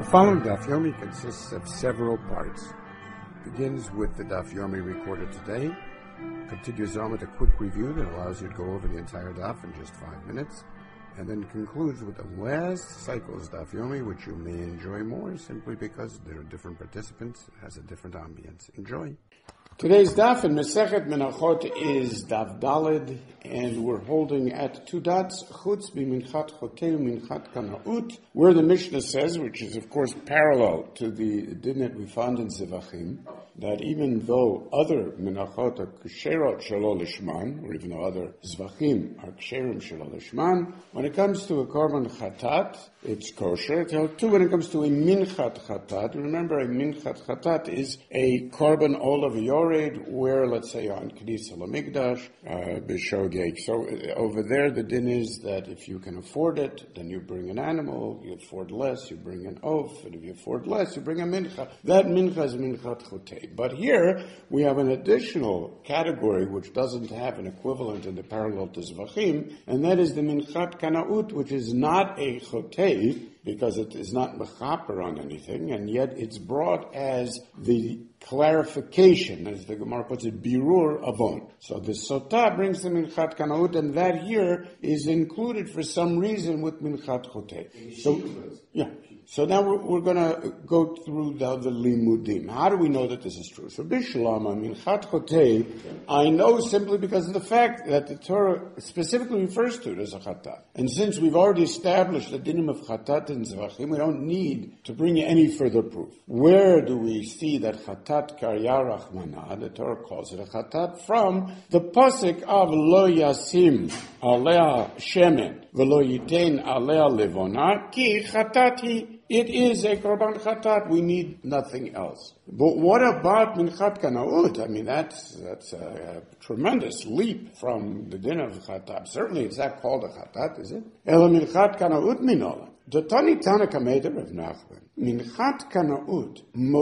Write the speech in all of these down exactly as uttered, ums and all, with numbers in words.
following Daf Yomi consists of several parts. It begins with the Daf Yomi recorded today, continues on with a quick review that allows you to go over the entire Daf in just five minutes, and then concludes with the last cycle's Daf Yomi, which you may enjoy more simply because there are different participants. It has a different ambience. Enjoy. Today's Daf in Masechet Menachot is Daf Daled, and we're holding at two dots, Chutz b'minchat chotei u'minchat kanaut, where the Mishnah says, which is of course parallel to the din that we found in Zevachim, that even though other Menachot are ksherot shelo lishman, or even though other Zvachim are ksherim shelo lishman, when it comes to a korban chatat, it's kosher. Too, when it comes to a minchat chatat, remember a minchat chatat is a korban olav yored, where, let's say, on Knisa Lamigdash, uh, b'shogeg. So uh, over there, the din is that if you can afford it, then you bring an animal. You afford less, you bring an oaf. And if you afford less, you bring a mincha. That mincha is minchat chotei. But here, we have an additional category which doesn't have an equivalent in the parallel to Zvachim, and that is the minchat kanaut, which is not a chotei, because it is not mechaper on anything, and yet it's brought as the clarification, as the Gemara puts it, birur avon. So the sotah brings the minchat kanaut, and that here is included for some reason with minchat chotei. So, yeah. So now we're, we're going to go through the, the limudim. How do we know that this is true? So bishlama, minchat chotei, I know simply because of the fact that the Torah specifically refers to it as a chatat. And since we've already established the dinim of chatat and zvachim, we don't need to bring any further proof. Where do we see that chatat karya rachmana, the Torah calls it a chatat, from the pasuk of lo yasim alea shemen v'lo yitein alea levona ki chatat hi. It is a korban chatat. We need nothing else. But what about minchat kanaut? I mean, that's that's a, a tremendous leap from the din of chatat. Certainly, it's not called a chatat, is it? Ela minchat kanaut minola. Datani tana kameda Rav Nachman. Minchat kanaut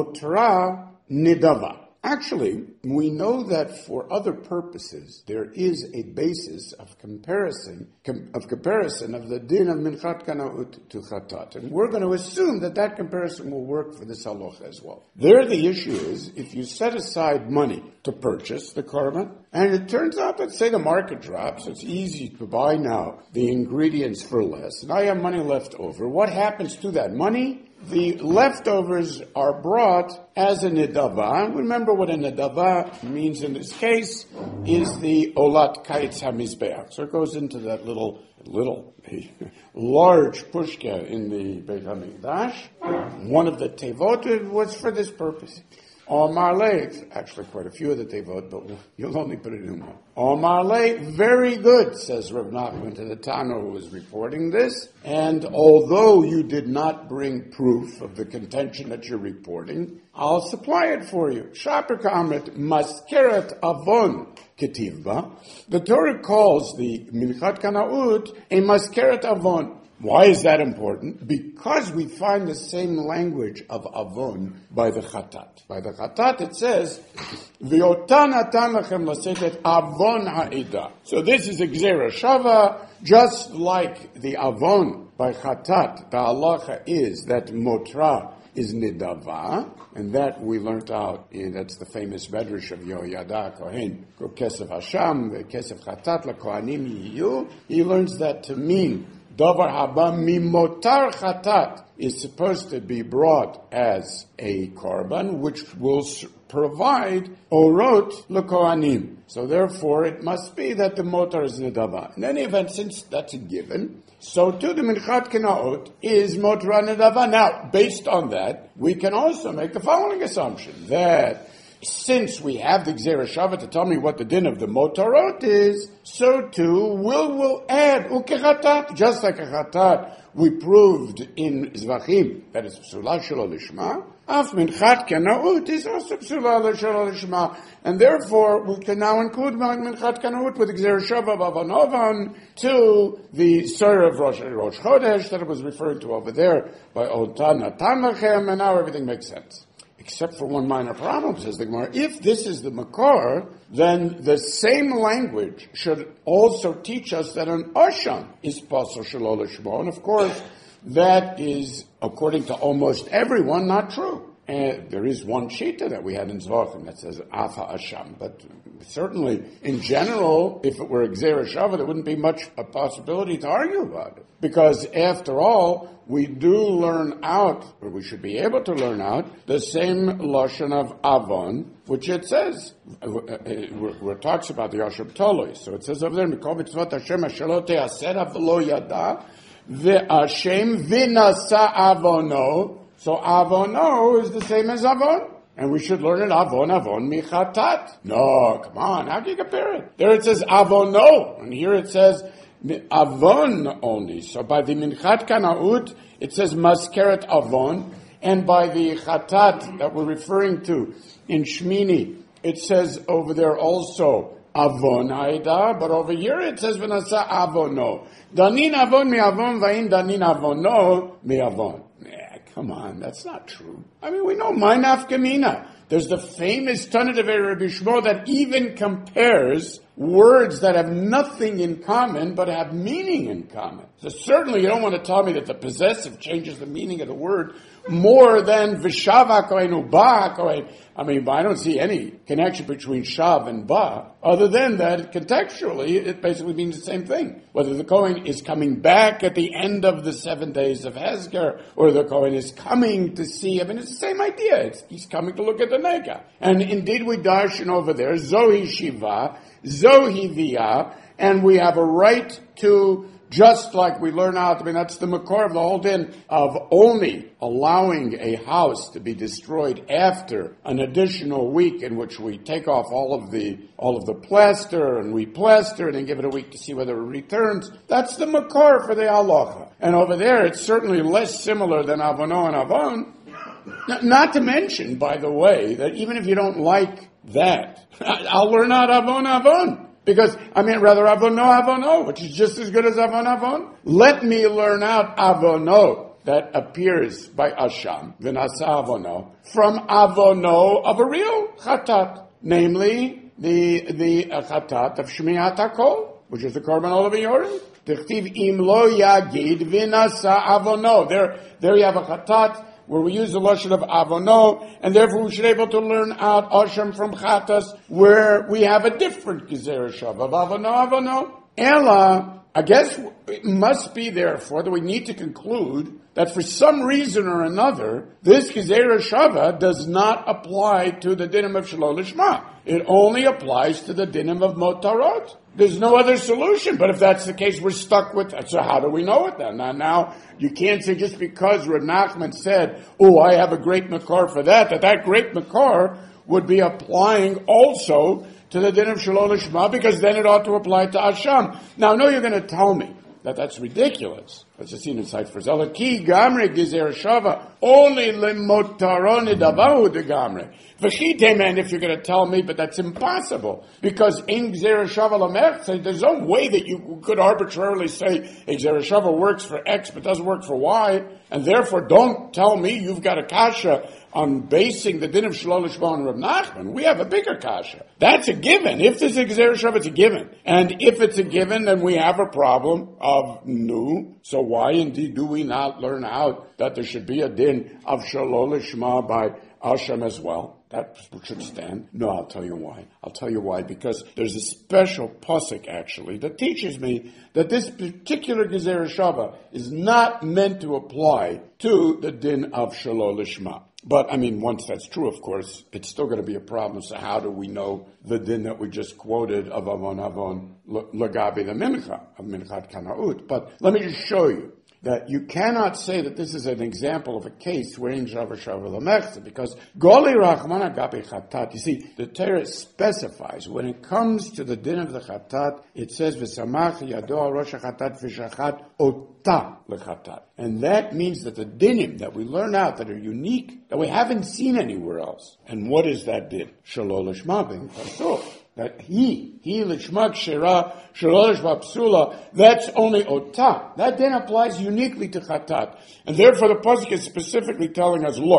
motra nidava. Actually, we know that for other purposes, there is a basis of comparison, com- of comparison of the din of minchat kanaut to chatat. And we're going to assume that that comparison will work for this halacha as well. There the issue is, if you set aside money to purchase the korban, and it turns out that, say, the market drops, it's easy to buy now the ingredients for less, and I have money left over, what happens to that money? The leftovers are brought as a nidava. Remember what a nidava means in this case is the olat kaitz hamizbeach. So it goes into that little, little, large pushka in the Beit HaMikdash. One of the tevot was for this purpose. Omar le, actually quite a few of the tevot, but you'll only put it in one. Omar le, very good, says Rav Nachman to the Tana who was reporting this. And although you did not bring proof of the contention that you're reporting, I'll supply it for you. Shaper ka'amret maskeret avon ketivba. The Torah calls the minchat kanaut a maskeret avon. Why is that important? Because we find the same language of avon by the chatat. By the chatat it says, V'yotan natan lachem lasetet avon ha'ida. So this is a gzera shava, just like the avon by chatat. The halacha is that motra is nidava, and that we learnt out, in, that's the famous medrash of Yoyada Kohen, Kesef Hasham, Kesef Chatat, La Kohanim Yiyu. He learns that to mean davar haba mimotar chatat is supposed to be brought as a korban, which will provide orot lekohanim. So therefore, it must be that the motar is nedava. In any event, since that's a given, so too the minchat kanaut is motar nedava. Now, based on that, we can also make the following assumption, that since we have the Gzera Shava to tell me what the din of the motarot is, so too we'll, we'll add ukechatat, just like a chatat we proved in Zvachim, that is psula shelo lishma, af minchat kanaut is also psula shelo lishma, and therefore we can now include minchat kanaut with Gzera Shava b'avanovan to the Surah of Rosh, Rosh Chodesh that it was referring to over there by Otan Natan Lachem, and now everything makes sense. Except for one minor problem, says the Gemara. If this is the makar, then the same language should also teach us that an asham is pasal shelo lishma. And of course, that is, according to almost everyone, not true. And there is one shita that we had in Zvachim that says Afa Asham, but certainly, in general, if it were Gzeira Shava, there wouldn't be much a possibility to argue about it. Because after all, we do learn out, or we should be able to learn out, the same Lashon of Avon, which it says, where it talks about the Yashab Toloi. So it says over there, Mikol Mitzvot Hashem Asher Te'aseh V'lo Yada, Ve'ashem V'nasa Avono. So Avono is the same as Avon. And we should learn it Avon, Avon, Michatat. No, come on, how can you compare it? There it says Avono, and here it says Avon only. So by the Minchat Kanaut, it says Maskeret Avon, and by the Chatat that we're referring to in Shmini, it says over there also Avon Aida, but over here it says V'nasa Avono. Danin Avon mi Avon, v'in Danin Avono mi Avon. Come on, that's not true. I mean, we know my nafkamina. There's the famous Tana Devei Rabbi Shmuel that even compares words that have nothing in common but have meaning in common. So certainly you don't want to tell me that the possessive changes the meaning of the word more than v'shava kohen u'ba kohen. I mean, I don't see any connection between shav and ba, other than that contextually it basically means the same thing. Whether the kohen is coming back at the end of the seven days of Hezker, or the kohen is coming to see, I mean, it's the same idea. It's, he's coming to look at the nega. And indeed we darshan over there, zohi shiva, zohi via, and we have a right to, just like we learn out, I mean, that's the makor of the whole din of only allowing a house to be destroyed after an additional week in which we take off all of the all of the plaster and we plaster it and give it a week to see whether it returns. That's the makor for the halacha. And over there, it's certainly less similar than Avono and Avon. Not to mention, by the way, that even if you don't like that, I'll learn out Avon Avon. Because, I mean, rather Avono Avono, which is just as good as Avon Avon. Let me learn out Avono that appears by Asham, V'nasa Avono, from Avono of a real Chatat, namely the the uh, Chatat of Shmiat HaKol, which is the Korban Olav Yorim. Tichtiv im lo yagid v'nasa Avono. There, there you have a Chatat where we use the lashon of Avono, and therefore we should be able to learn out Asham from Chatas, where we have a different Gezerah Shav of Avono, Avono. Ella, I guess it must be therefore that we need to conclude that for some reason or another, this Gezerah Shava does not apply to the dinim of Shalol Lishma. It only applies to the dinim of Motarot. There's no other solution. But if that's the case, we're stuck with that. So how do we know it then? Now, now you can't say just because Rav Nachman said, oh, I have a great makor for that, that that great makor would be applying also to the din of Shalol Lishma, because then it ought to apply to Asham. Now, I know you're going to tell me that that's ridiculous. Let's just see in sight for Zala. Ki gamre gizer shava only lemotaroni davahu de gamre. V'chitem, and if you're going to tell me, but that's impossible, because in gizer shava lamech, there's no way that you could arbitrarily say a gizer shava works for X but doesn't work for Y, and therefore don't tell me you've got a kasha on basing the din of Shalol Lishma and Rav Nachman. We have a bigger kasha. That's a given. If there's a Gezerah Shav, it's a given. And if it's a given, then we have a problem of nu. So why indeed do we not learn out that there should be a din of Shalol Lishma by Asham as well? That should stand. No, I'll tell you why. I'll tell you why. Because there's a special pasuk, actually, that teaches me that this particular Gezerah Shava is not meant to apply to the din of Shalol Lishma. But, I mean, once that's true, of course, it's still going to be a problem. So how do we know the din that we just quoted of Avon Avon Lagabi the Mincha, of Minchat Kanaut? But let me just show you that you cannot say that this is an example of a case wherein Shavar Shavar Lamechza, because Goli Rachman Agapi Chatat, you see, the Torah specifies, when it comes to the din of the Chatat, it says, V'samach yado rosh Chatat v'shachat ota lechatat. And that means that the dinim that we learn out that are unique, that we haven't seen anywhere else. And what is that din? Shalol Lishma ben Pasul. That he, he l'shmak shira, shalol l'shma psula, that's only otah. That then applies uniquely to chatat. And therefore the pasuk is specifically telling us, look,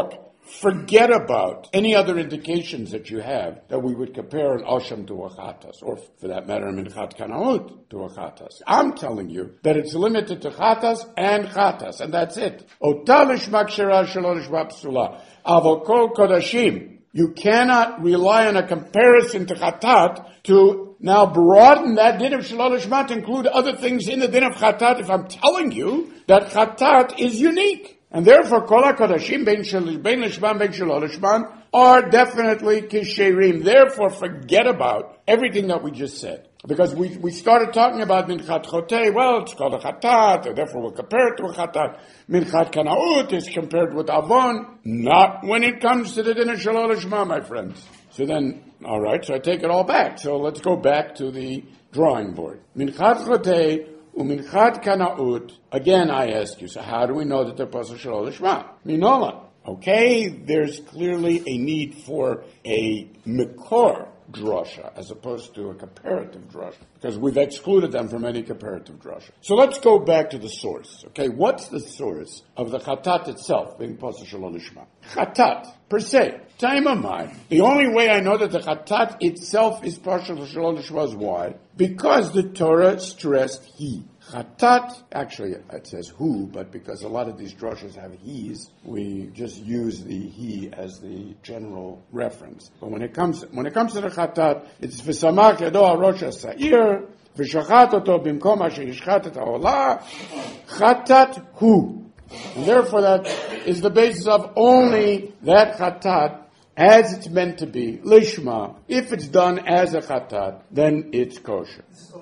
forget about any other indications that you have that we would compare an Asham to a Chatas, or for that matter, a Minchat Kanaut to a Chatas. I'm telling you that it's limited to Chatas and Chatas, and that's it. Otalish Makshara Shalolish Bapsula. Avokol Kodashim. You cannot rely on a comparison to Chatat to now broaden that din of Shalol Lishma to include other things in the din of Chatat if I'm telling you that Chatat is unique. And therefore, Kol HaKodashim bein Lishman bein Shalol Lishman are definitely Kisherim. Therefore, forget about everything that we just said. Because we, we started talking about Minchat Chotei, well, it's called a Chatat, and therefore we'll compare it to a Chatat. Minchat Kanaut is compared with Avon, not when it comes to the din of Shalol Lishma, my friends. So then, all right, so I take it all back. So let's go back to the drawing board. Minchat Chotei u'Minchat Kanaut. Again, I ask you, so how do we know that they're Pasuk Shalol Lishma? Minola. Okay, there's clearly a need for a Mikor drasha as opposed to a comparative drasha, because we've excluded them from any comparative drasha. So let's go back to the source. Okay, what's the source of the Chatat itself being Pasuk Shalol Lishma? Chatat per se, Taimamai. The only way I know that the Chatat itself is Pasuk Shalol Lishma is why? Because the Torah stressed he. Chatat, actually it says who, but because a lot of these drashas have he's, we just use the he as the general reference. But when it comes when it comes to the Chatat, it's v'samach yado al rosh ha'sa'ir, v'shachat oto bimkom asher yishchat et ha'olah, Chatat hu. And therefore that is the basis of only that Chatat as it's meant to be, lishma. If it's done as a Chatat, then it's kosher.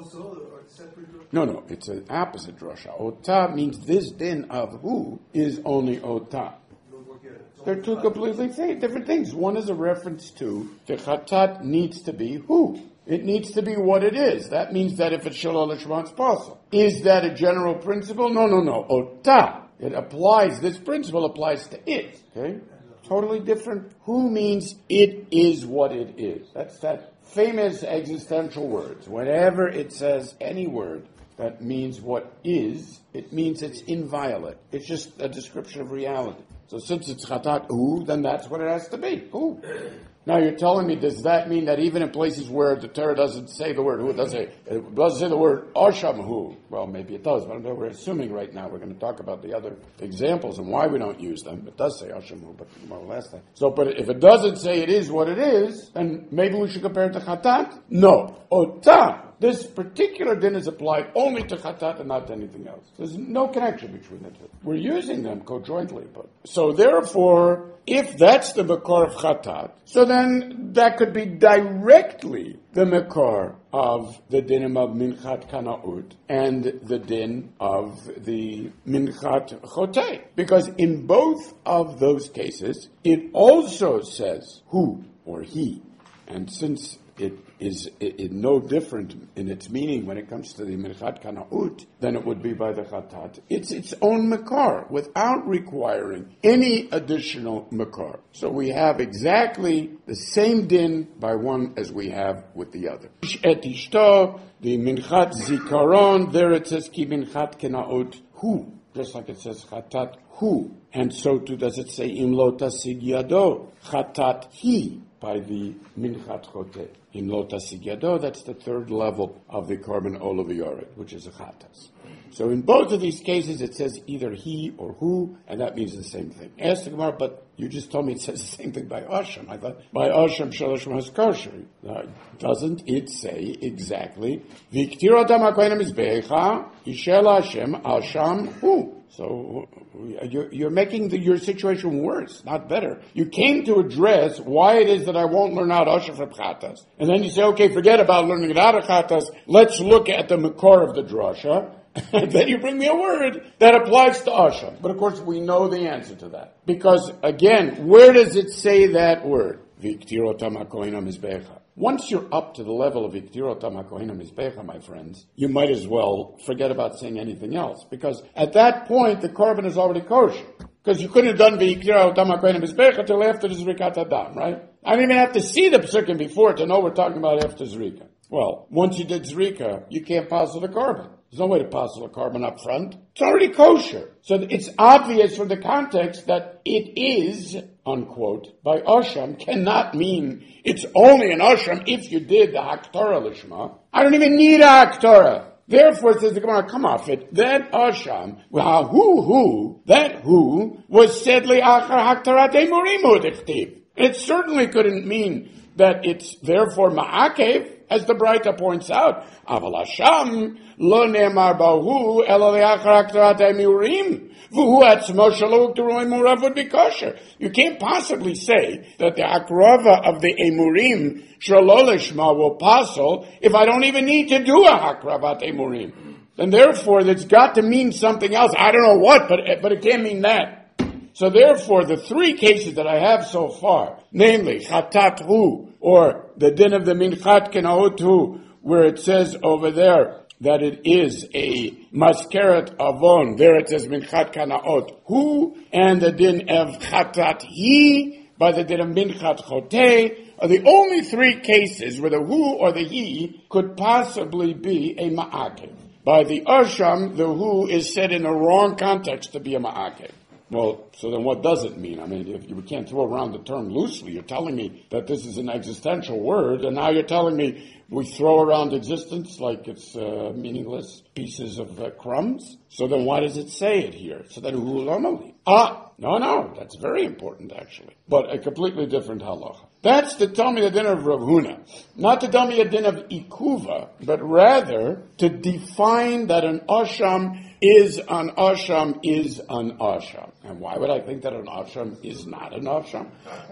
No, no, it's an opposite drasha. Ota means this din of who is only ota. They're two completely different things. One is a reference to the Chatat needs to be who. It needs to be what it is. That means that if it's Shalol Lishma, it's possible. Is that a general principle? No, no, no. Ota. It applies, this principle applies to it. Okay? Totally different. Who means it is what it is. That's that famous existential words. Whenever it says any word that means what is, it means it's inviolate. It's just a description of reality. So since it's Chatat hu, then that's what it has to be. Who? Now you're telling me, does that mean that even in places where the Torah doesn't say the word who, it doesn't say, it doesn't say the word Asham hu? Well, maybe it does, but we're assuming right now we're going to talk about the other examples and why we don't use them. It does say Asham hu, but well, last time. So, but if it doesn't say it is what it is, then maybe we should compare it to Chatat? No. Ota. This particular din is applied only to Chatat and not to anything else. There's no connection between the two. We're using them co-jointly, but so therefore, if that's the Makor of Chatat, so then that could be directly the Makor of the din of Minchat Kanaut and the din of the Minchat Chotei. Because in both of those cases, it also says who or he. And since it is it, it no different in its meaning when it comes to the Minchat Kanaut than it would be by the Chatat. It's its own Makar without requiring any additional Makar. So we have exactly the same din by one as we have with the other. Et ishto, the Minchat Zikaron, there it says Ki Minchat Kanaut hu, just like it says Chatat hu. And so too does it say Imlo Tasig Yado, Chatat he, by the Minchat Chotei. In Lo Tasig Yado, that's the third level of the Korban Olav Yored, which is a Chatas. So in both of these cases, it says either he or who, and that means the same thing. Ask the Gemara, but you just told me it says the same thing by Asham. I thought, by Asham, Shalosh has kosher. Uh, doesn't it say exactly, V'ktirot ha'makonim mizbecha, Yishel Hashem, Asham, who? So you're, you're making the, your situation worse, not better. You came to address why it is that I won't learn out Asham from Chatas. And then you say, okay, forget about learning it out of Chatas. Let's look at the Makor of the drasha. And then you bring me a word that applies to Asham. But of course, we know the answer to that. Because, again, where does it say that word? V'ktirot ha'makonim mizbecha. Once you're up to the level of Iktirot HaMakonim Mizbecha, my friends, you might as well forget about saying anything else. Because at that point, the korban is already kosher. Because you couldn't have done the Iktirot HaMakonim Mizbecha until after the Zrikat Adam, right? I don't even have to see the psukim before to know we're talking about after Zrika. Well, once you did Zrika, you can't pass the korban. There's no way to pass the korban up front. It's already kosher. So it's obvious from the context that it is unquote, by Asham cannot mean it's only an Asham if you did the Haktorah Lishma. I don't even need a Haktorah. Therefore, says the Gemara, come off it. That Asham, well, who, who, that who was said li'achar Haktorat Emurim u'dichtiv. It certainly couldn't mean that it's therefore ma'akev, as the Braita points out. Aval Asham lo ne'emar bahu elo li'achar Haktorat Emurim. V'hu atzmo shelo ukteru emurav would be kosher. You can't possibly say that the hakrava of the emurim shelo lishma will passel if I don't even need to do a hakravat emurim. And therefore, it's got to mean something else. I don't know what, but but it can't mean that. So therefore, the three cases that I have so far, namely chatat hu, or the din of the minchat kenaot hu, where it says over there that it is a maskeret avon, there it says minchat kanaot hu, and the din of chatat he, by the din of minchat choteh, are the only three cases where the hu or the he could possibly be a ma'akev. By the asham, the hu is said in the wrong context to be a ma'akev. Well, so then what does it mean? I mean, if you can't throw around the term loosely, you're telling me that this is an existential word, and now you're telling me we throw around existence like it's uh, meaningless pieces of uh, crumbs. So then why does it say it here? So then hulamali. Ah, no, no, that's very important actually. But a completely different halacha. That's to tell me the din of Rav Huna. Not to tell me a din of ikuva, but rather to define that an asham is an asham is an asham. And why would I think that an asham is not an asham?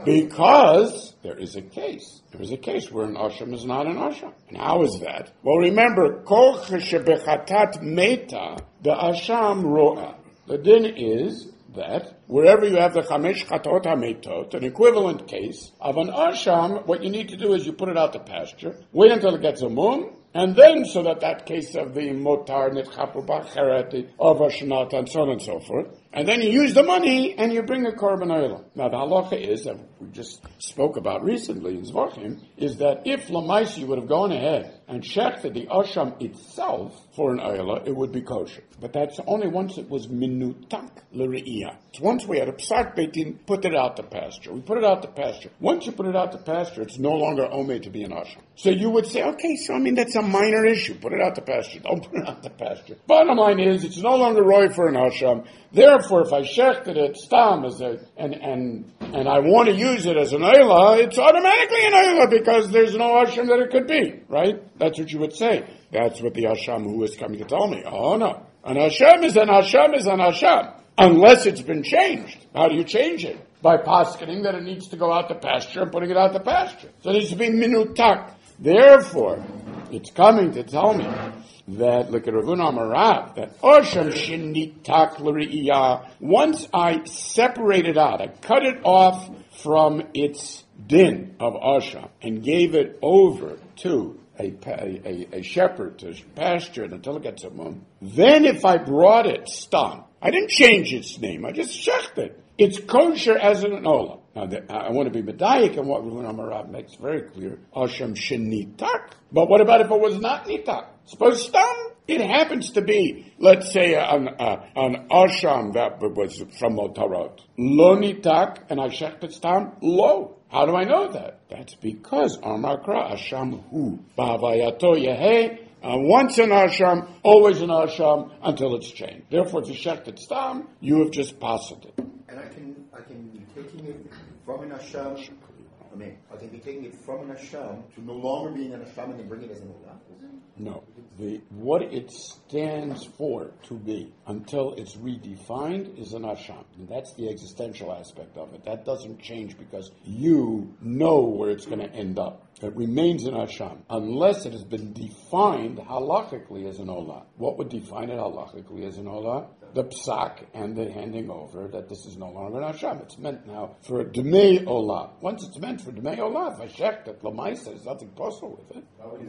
Because there is a case. There is a case where an asham is not an asham. And how is that? Well, remember, kol shebechatat meta, the asham ro'a. The din is that wherever you have the chamesh chatot hametot, an equivalent case of an asham, what you need to do is you put it out to pasture, wait until it gets a moon, and then so that that case of the motar nitchapu b'acheret of Hashanah and so on and so forth, and then you use the money and you bring a korban oila. Now the halacha is that we just spoke about recently in Zvachim is that if Lamaisi would have gone ahead and shechted the asham itself for an oila, it would be kosher. But that's only once it was minutak l're'iyah. It's once we had a psak beitin, put it out to pasture. We put it out to pasture. Once you put it out to pasture, it's no longer omed to be an asham. So you would say, okay, so I mean that's a minor issue. Put it out to pasture. Don't put it out to pasture. Bottom line is, it's no longer roy for an asham. Therefore, if I shechted it stam as a and and and I want to use it as an oila, it's automatically an oila because there's no asham that it could be, right? That's what you would say. That's what the asham who is coming to tell me. Oh no, an asham is an asham is an asham unless it's been changed. How do you change it? By poskening that it needs to go out to pasture and putting it out to pasture. So it needs to be minutak. Therefore, it's coming to tell me that, look at Rav Huna Amarav, that Osham Shinitak L'Re'iyah, once I separate it out, I cut it off from its din of Osham and gave it over to a, a, a shepherd to pasture it until it gets a moon. Then if I brought it stam, I didn't change its name, I just shecht it. It's kosher as an ola. Now, the, I want to be medayik, and what Rav Huna Amarav makes very clear, Osham Shinitak. But what about if it was not nitak? Suppose stam, it happens to be, let's say, an, uh, an asham that was from Motarot. Lo nitak, and I shechted stam, lo. How do I know that? That's because Amakra asham hu. Ba'avayato yehei, uh, once an asham, always an asham, until it's changed. Therefore, if you shechted stam, you have just passed it. And I can, I can be taking it from an asham, I mean, I can be taking it from an asham to no longer being an asham and then bring it as an olah. No. The, what it stands for to be until it's redefined is an asham. And that's the existential aspect of it. That doesn't change because you know where it's going to end up. It remains an asham unless it has been defined halachically as an olah. What would define it halachically as an olah? The psak and the handing over that this is no longer an asham. It's meant now for a demei olah. Once it's meant for demei olah, if I check that lamaisa, there's nothing possible with it.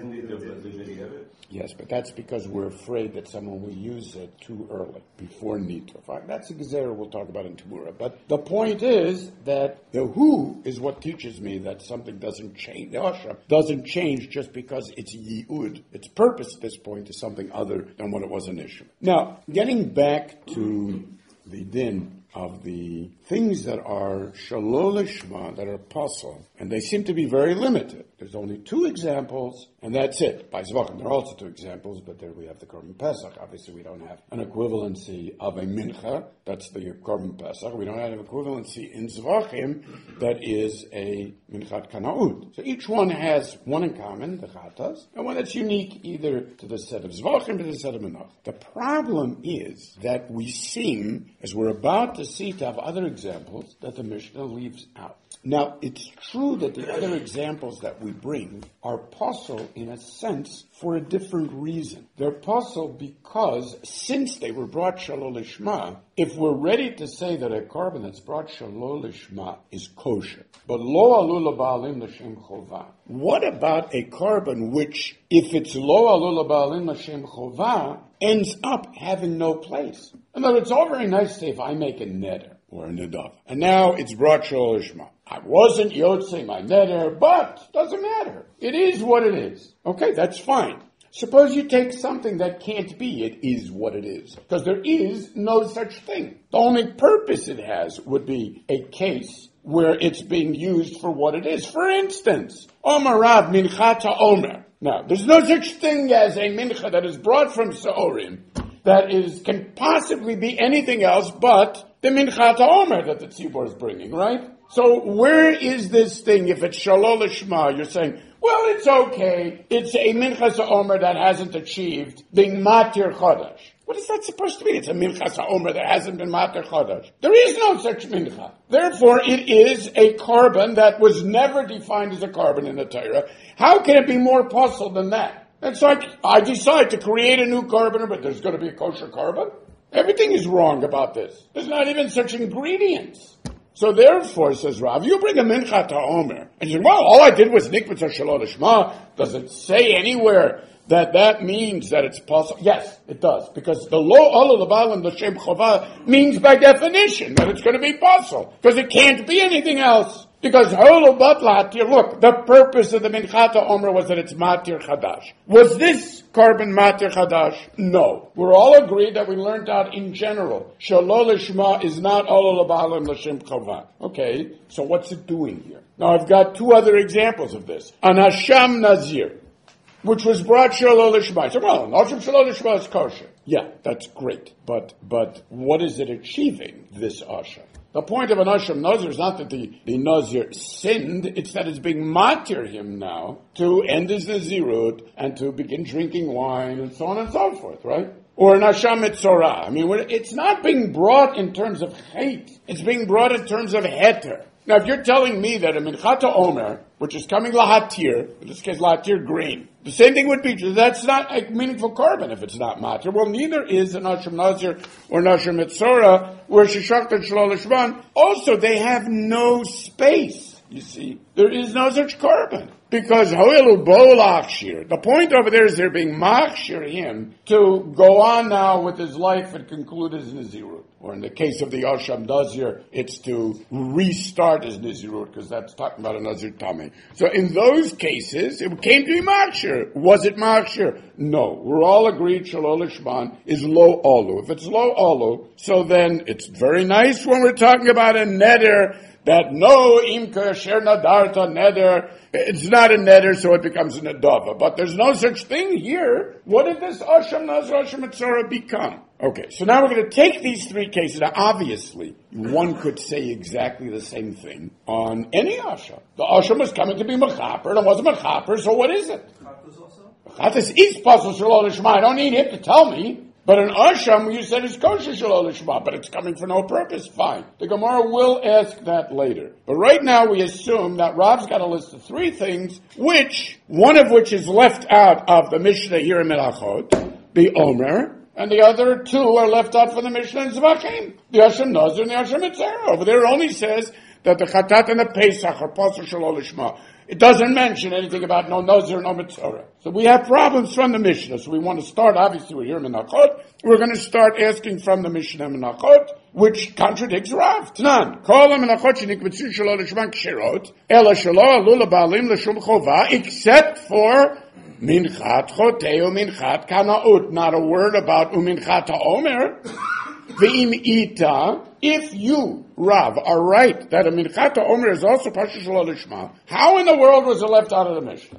Yes, but that's because we're afraid that someone will use it too early, before nitra. That's a gezerah we'll talk about in Tamura. But the point is that the who is what teaches me that something doesn't change. The asham doesn't change just because it's yi'ud. Its purpose at this point is something other than what it was initially. Now, getting back to the din of the things that are shalol lishma, that are pasul, and they seem to be very limited. There's only two examples, and that's it. By Zvachim, there are also two examples, but there we have the Korban Pesach. Obviously, we don't have an equivalency of a mincha. That's the Korban Pesach. We don't have an equivalency in Zvachim that is a minchat kanaut. So each one has one in common, the chatas, and one that's unique either to the set of Zvachim or to the set of Menach. The problem is that we seem, as we're about to see, to have other examples that the Mishnah leaves out. Now, it's true that the other examples that we bring are pasul in a sense for a different reason. They're pasul because since they were brought shalol lishma, if we're ready to say that a korban that's brought shalol lishma is kosher, but lo alul ba'alim l'shem chova, what about a korban which, if it's lo alul ba'alim l'shem chova, ends up having no place? In other words, it's all very nice to say if I make a neder or a nadav, and now it's brought shalol lishma. I wasn't yotzei my neder, but doesn't matter. It is what it is. Okay, that's fine. Suppose you take something that can't be, it is what it is. Because there is no such thing. The only purpose it has would be a case where it's being used for what it is. For instance, Omer Rav minchata Omer. Now, there's no such thing as a mincha that is brought from Sa'orim that is can possibly be anything else but the minchata Omer that the tzibor is bringing, right? So where is this thing? If it's shalol lishma, you're saying, well, it's okay. It's a minchas omer that hasn't achieved being matir chodesh. What is that supposed to be? It's a minchas omer that hasn't been matir chodesh. There is no such mincha. Therefore, it is a korban that was never defined as a korban in the Torah. How can it be more puzzle than that? It's like I decide to create a new korban, but there's going to be a kosher korban. Everything is wrong about this. There's not even such ingredients. So therefore, says Rav, you bring a mincha to Omer. And you say, well, all I did was nikvitz shalol lishma. Does it say anywhere that that means that it's possible? Yes, it does. Because the lo ala l'balim l'shem chova means by definition that it's going to be possible. Because it can't be anything else. Because holo bat latir, look, the purpose of the minchata omer was that it's matir chadash. Was this korban matir chadash? No. We're all agreed that we learned out in general. Shalol lishma is not olo l'balim l'shem chova. Okay, so what's it doing here? Now I've got two other examples of this. An Hasham Nazir, which was brought shalol lishma. So well, Hasham shalol lishma is kosher. Yeah, that's great. But, but what is it achieving, this Hasham? The point of an Hasham Nazir is not that the, the Nazir sinned, it's that it's being matir him now to end his Nazirut and to begin drinking wine and so on and so forth, right? Or an Hasham Mitzorah. I mean, it's not being brought in terms of hate, it's being brought in terms of heter. Now, if you're telling me that a minchata omer, which is coming lahatir, in this case lahatir grain, the same thing would be true. That's not a meaningful korban if it's not matir. Well, neither is an Hasham Nazir or an Hasham Mitzorah, where sheshachta shalol lishman. Also, they have no space. You see, there is no such korban. Because ho'ilu bo lachshir. The point over there is they're being machshir him to go on now with his life and conclude his Nazirut. Or in the case of the Hasham Nazir, it's to restart his Nazirut, because that's talking about a Nazir Tameh. So in those cases, it came to be machshir. Was it machshir? No. We're all agreed shalol lishman is lo olu. If it's lo olu, so then it's very nice when we're talking about a neder that no imka sher nadarta neder. It's not a neder, so it becomes a nedava. But there's no such thing here. What did this Hasham Nazir, Hasham Mitzorah become? Okay, so now we're going to take these three cases. Now, obviously, one could say exactly the same thing on any Hasham. The Hasham was coming to be mechaper, and it wasn't mechaper, so what is it? Chatas is pasul shalol lishma. I don't need him to tell me. But an Hasham, you said, is kosher shalol lishma, but it's coming for no purpose. Fine. The Gemara will ask that later. But right now we assume that Rav's got a list of three things, which, one of which is left out of the Mishnah here in Melachot, the Omer, and the other two are left out from the Mishnah in Zvachim, the Hasham Nazir and the Hasham Mitzorah. Over there it only says that the Chatat and the Pesach are pasul shalol lishma. It doesn't mention anything about no Nazir, no Mitzorah. So we have problems from the Mishnah. So we want to start, obviously we're here in Menachot. We're going to start asking from the Mishnah Menachot, which contradicts Rav. Tanan. Kol Menachot shenikbetzu shalol lishman kshirot, ela shalo alul ba'alim l'shum chova, except for minchat choteu, minchat kanaut. Not a word about uminchat ha'omer. Ve'im ita, if you, Rav, are right that a Minchat Omer is also Pasha Shelo Lishma, how in the world was it left out of the Mishnah?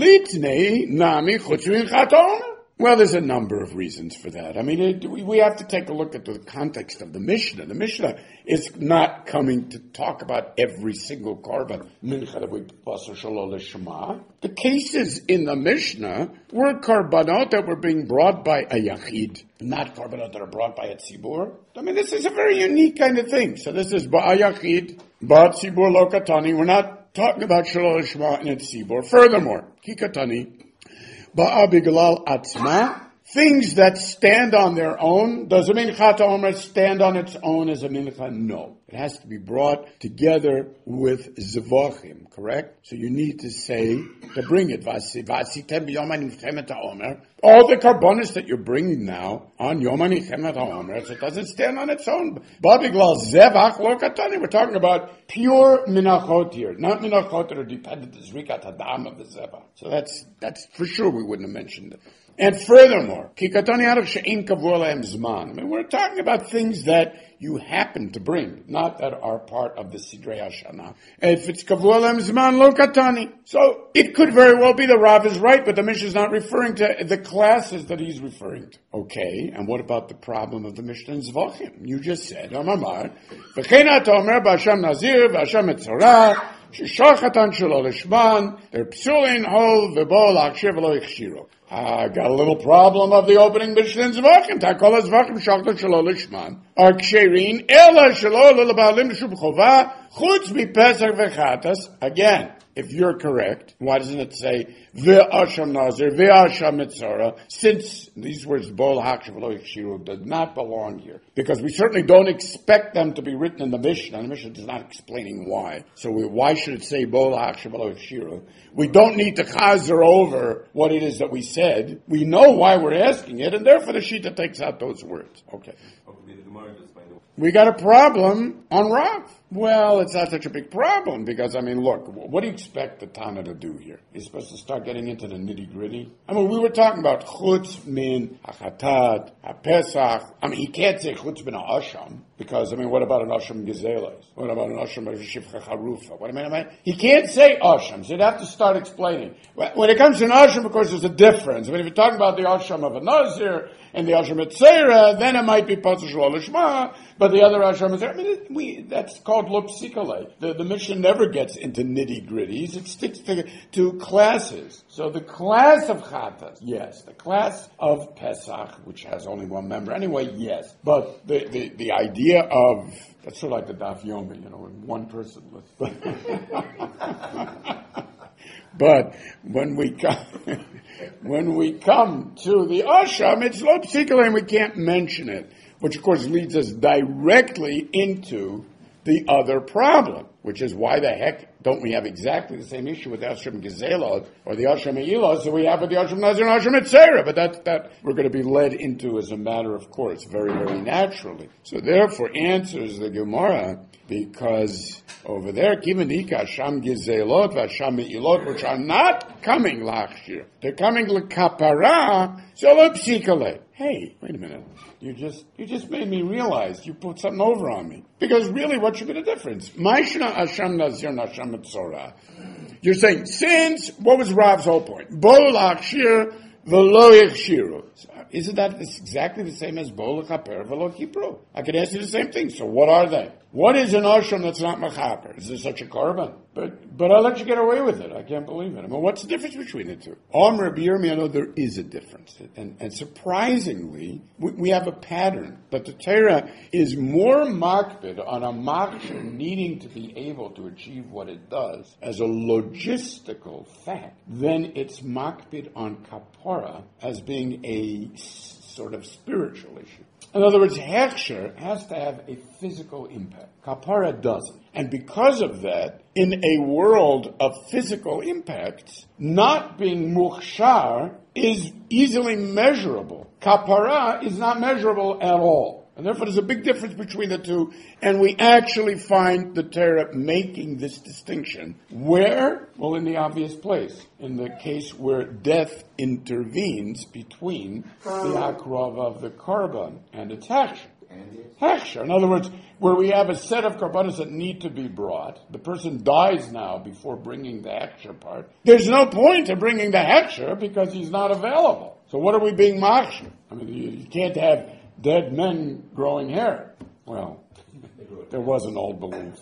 Litnei nami chutz Minchat Omer. Well, there's a number of reasons for that. I mean, it, we have to take a look at the context of the Mishnah. The Mishnah is not coming to talk about every single korban mincha that we passer shelo lishma. The cases in the Mishnah were korbanot that were being brought by a yachid, not korbanot that are brought by a tzibur. I mean, this is a very unique kind of thing. So this is ba'a yachid, ba'a tzibur lo katani. We're not talking about shelo lishma and a tzibur. Furthermore, ki katani. Ba'a biglal atzma, things that stand on their own. Does a minchat omer stand on its own as a mincha? No. It has to be brought together with zevachim, correct? So you need to say, to bring it, vasitem b'yom ha'nifchemet ha'omer, all the karbonis that you're bringing now on yom ha'nifchemet ha'omer, so it doesn't stand on its own. Ba'a biglal zevach lo katani. We're talking about pure minachot here, not minachot that are dependent on zrikat hadam of the zevach. So that's, that's for sure we wouldn't have mentioned it. And furthermore, kikatani arach she'in kavur lahem zman. I mean, we're talking about things that you happen to bring, not that are part of the Sidrei Hashanah. If it's kavur lahem zman, lo katani. So it could very well be the Rav is right, but the Mishnah is not referring to the classes that he's referring to. Okay, and what about the problem of the Mishnah in Zvachim? You just said, Amamar, v'chein ha'omer b'Hasham Nazir v'Hasham Etzorah, sheshachatan shelo lishman, they're psulin hol v'bo l'achshir v'lo yichshiro. I got a little problem of the opening Mishnah in Zvachim. Takol Zvachim shachtat shelo lishman. Are ksherin ela shelo l'ba'alim shub chova chutz mipesach v'chatas. Again, if you're correct, why doesn't it say ve'asham nazir ve'asham mitzora? Since these words bol hakshav lo yikshiru does not belong here, because we certainly don't expect them to be written in the Mishnah. The Mishnah is not explaining why. So we, why should it say bol hakshav lo yikshiru? We don't need to chazer over what it is that we said. We know why we're asking it, and therefore the Shita takes out those words. Okay. We got a problem on Rav. Well, it's not such a big problem because, I mean, look, what do you expect the Tana to do here? He's supposed to start getting into the nitty-gritty? I mean, we were talking about chutz min hachatat, hapesach. I mean, he can't say chutz min ha'asham because, I mean, what about an asham gezelas? What about an asham shivcha charufa? What I mean, I mean, he can't say asham, so you'd have to start explaining. When it comes to an asham, of course, there's a difference. I mean, if you're talking about the asham of a nazir and the asham etzera, then it might be pasul shelo lishma, but the other asham is there. I mean, it, we, that's called lopsikale. The, the Mishnah never gets into nitty-gritties. It sticks to, to classes. So the class of Chatas, yes. The class of Pesach, which has only one member anyway, yes. But the, the, the idea of, that's sort of like the Daf Yomi, you know, one person list. But when we come, when we come to the Asham, it's lopsikale and we can't mention it. Which, of course, leads us directly into the other problem, which is why the heck don't we have exactly the same issue with the Ashram Gezelot or the Ashram Eilos that we have with the Ashram Nazir and Ashram Etzera, but that, that we're going to be led into as a matter of course, very, very naturally. So therefore answers the Gemara, because over there, Kivanika, Asham Gezelot, Asham Eilos, which are not coming lachshir, they're coming l'kapara, so l'psikale. Hey, wait a minute. You just you just made me realize you put something over on me. Because really, what should be the difference? Ma'ishna Asham Nazir and Asham Etzorah. You're saying, since, what was Rav's whole point? Bo l'achshir v'lo yichshiru. Isn't that exactly the same as bo l'chaper v'lo kipru? I could ask you the same thing. So what are they? What is an asham that's not mechaper? Is there such a korban? But but I'll let you get away with it. I can't believe it. I mean, what's the difference between the two? Omer B'Yirmi, I know there is a difference. And, and surprisingly, we, we have a pattern. But the Torah is more makbid on a machshir needing to be able to achieve what it does as a logistical fact than it's makbid on kapara as being a sort of spiritual issue. In other words, hechsher has to have a physical impact. Kapara doesn't. And because of that, in a world of physical impacts, not being mukhshar is easily measurable. Kapara is not measurable at all. And therefore there's a big difference between the two, and we actually find the Torah making this distinction. Where? Well, in the obvious place. In the case where death intervenes between the akrav of the korban and its action. And is? Hechsher. In other words, where we have a set of karbanos that need to be brought, the person dies now before bringing the hechsher part. There's no point in bringing the hechsher because he's not available. So what are we being machshir? I mean, you, you can't have dead men growing hair. Well, there was an old belief.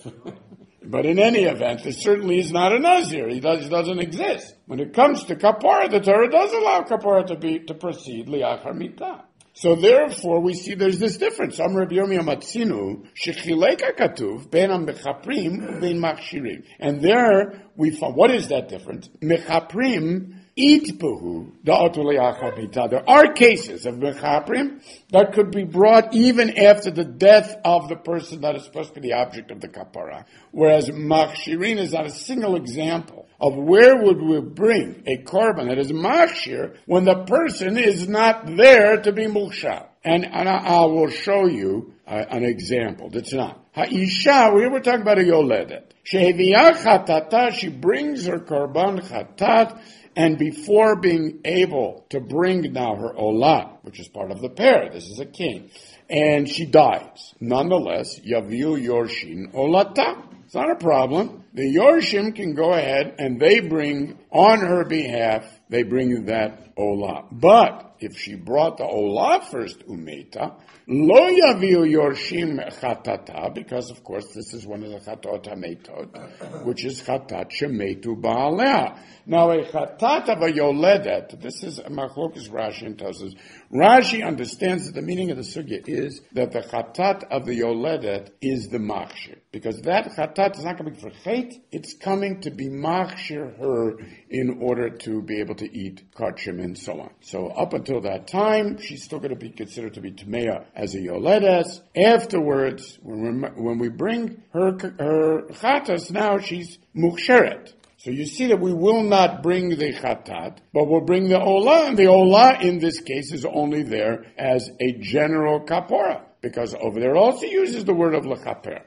But in any event, it certainly is not a nazir. He, does, he doesn't exist. When it comes to kapara, the Torah does allow kapara to be to proceed liachar mitah. So therefore, we see there's this difference. Am Rabbi Yirmiyah Matzinu shechilek hakatuv ben mechaprim ben machshirim. And there we found, what is that difference? Mechaprim itpuhu da'atu liachar mitah. There are cases of mechaprim that could be brought even after the death of the person that is supposed to be the object of the kapara. Whereas machshirin is not a single example of where would we bring a korban that is machshir when the person is not there to be mukhshar. And, and I, I will show you uh, an example. That's not. Ha'isha, we were talking about a yoledet. She'eviyah chatata, she brings her korban chatat, and before being able to bring now her olah, which is part of the pair, this is a king, and she dies. Nonetheless, yaviu yorshin olata. It's not a problem. The yorshim can go ahead and they bring, on her behalf, they bring that olah. But if she brought the olah first, umeta, lo yaviu yorshim chatata, because of course this is one of the chatot hametot, which is chatat shemetu ba'aleh. Now a chatat of a yoledet, this is machlokas Rashi and Tosfos. Rashi understands that the meaning of the sugya is that the chatat of the yoledet is the machshir, because that chatat is not coming for chet, it's coming to be machshir her in order to be able to eat kachim and so on. So up until that time, she's still going to be considered to be tmeya as a yoledes. Afterwards, when we, when we bring her her chatas, now she's mukhsheret. So you see that we will not bring the chatat, but we'll bring the olah, and the olah in this case is only there as a general kapora, because over there also uses the word of lechaper.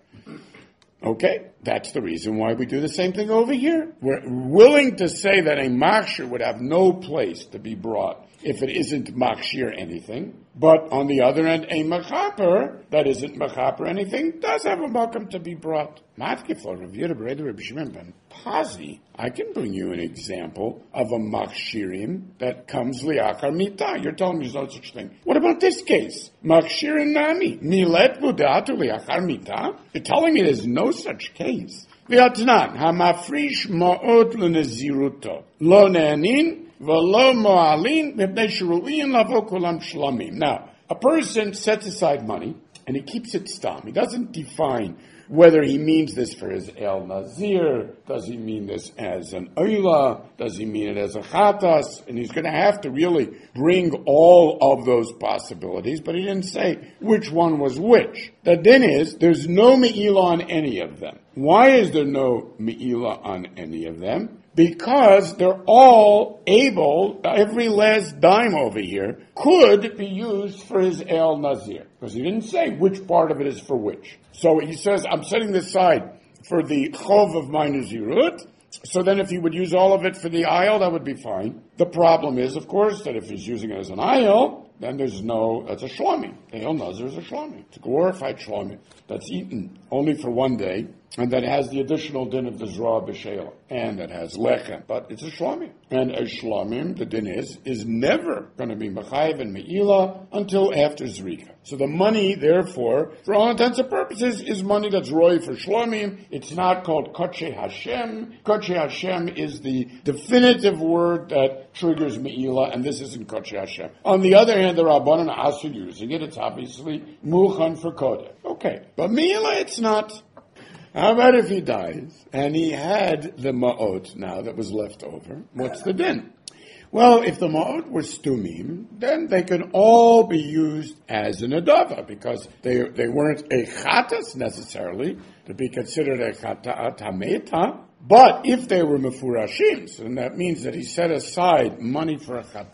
Okay, that's the reason why we do the same thing over here. We're willing to say that a machshir would have no place to be brought if it isn't machshir anything. But on the other end, a mechaper that isn't mechaper anything does have a makom to be brought. Matkefo, Rav Yehuda Bereder, Rabbi Shimon ben Pazi, I can bring you an example of a machshirim that comes liachar mitah. You're telling me there's no such thing. What about this case? Machshirim nami, milet budatu liachar mitah. You're telling me there's no such case. V'atnan, hamafrish ma'ot l'neziruto, lo ne'anin, now, a person sets aside money and he keeps it stam. He doesn't define whether he means this for his El Nazir, does he mean this as an Oila, does he mean it as a Chatas, and he's going to have to really bring all of those possibilities, but he didn't say which one was which. The din is, there's no Me'ila on any of them. Why is there no Me'ila on any of them? Because they're all able, every last dime over here, could be used for his El Nazir. Because he didn't say which part of it is for which. So he says, I'm setting this aside for the chov of my Nazirut. So then if he would use all of it for the ayel, that would be fine. The problem is, of course, that if he's using it as an ayel, then there's no, that's a shlami. El Nazir is a shlami. It's a glorified shlami that's eaten only for one day, and that has the additional din of the Zra B'Sheila, and that has lechem, but it's a shlamim. And a shlamim, the din is, is never going to be mechayev and me'ila until after Zrika. So the money, therefore, for all intents and purposes, is money that's roy for shlamim. It's not called Kodshe Hashem. Kodshe Hashem is the definitive word that triggers me'ila, and this isn't Kodshe Hashem. On the other hand, the Rabbanan are also using it. It's obviously muchan for kodeh. Okay, but me'ila, it's not. How about if he dies, and he had the ma'ot now that was left over? What's the din? Well, if the ma'ot were stumim, then they could all be used as an adava, because they they weren't a chatas necessarily, to be considered a chata tameta. But if they were mefurashim, so then that means that he set aside money for a chatat.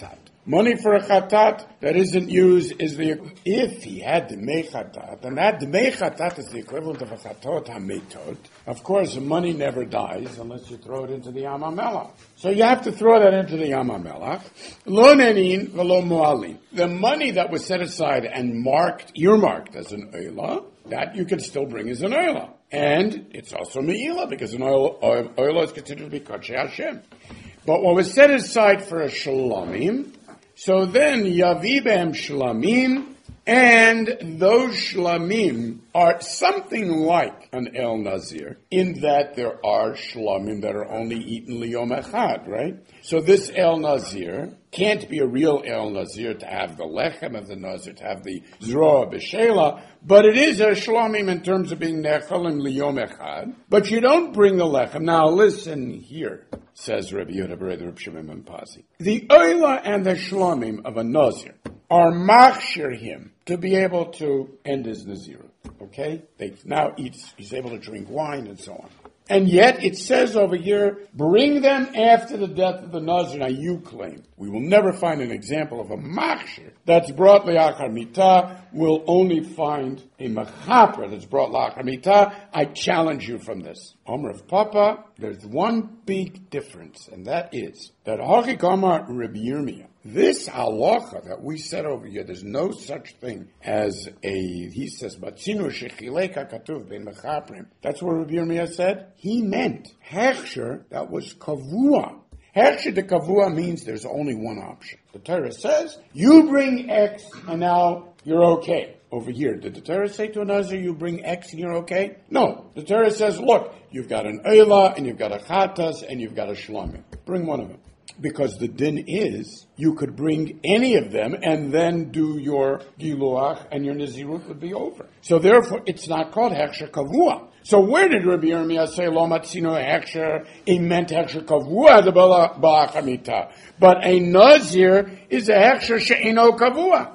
Money for a chatat that isn't used is the, if he had the mei chatat, and that the mei chatat is the equivalent of a chatot ha-metot, of course the money never dies unless you throw it into the Yam HaMelach. So you have to throw that into the Yam HaMelach. Lo nenin v'lo mu'alin. The money that was set aside and marked, earmarked as an oila, that you can still bring as an oila. And it's also me'ila, because an oil, oil, oila is considered to be Kodshei Hashem. But what was set aside for a shlamim, so then yavi behem shlamim, and those shlamim are something like an El Nazir, in that there are shlamim that are only eaten liyom echad, right? So this El Nazir can't be a real El Nazir to have the lechem of the Nazir, to have the zroa b'shela, but it is a shlamim in terms of being nechalim liyom echad. But you don't bring the lechem. Now listen here, says Rabbi Yehuda Bereder Reb Shimon ben Pazi. The oila and the shlamim of a Nazir are machshir him to be able to end his Nazirut. Okay? They now eats, he's able to drink wine and so on. And yet it says over here, bring them after the death of the Nazir. Now you claim, we will never find an example of a machshir that's brought le'achar mitah. We'll only find a mechaper that's brought le'achar mitah. I challenge you from this. Omer of Papa, there's one big difference, and that is that Hachik Amar Rabbi Yirmiyah, this halacha that we said over here, there's no such thing as a, he says, Batzinu shechileka katuv ben mechaprim. That's what Rabbi Yirmiyah said. He meant hechsher that was kavua. Hechsher de kavua means there's only one option. The Torah says, you bring X and now you're okay. Over here, did the Torah say to a Nazir, you bring X and you're okay? No. The Torah says, look, you've got an Eila, and you've got a Chatas, and you've got a Shlamim. Bring one of them. Because the din is, you could bring any of them and then do your Giluach, and your Nazirut would be over. So therefore, it's not called Hechsher Kavua. So where did Rabbi Yirmiyah say, Lo matzino Hechsher, he meant Hechsher Kavua, the Ba'achar mitah. But a Nazir is a Hechsher She'ino Kavua.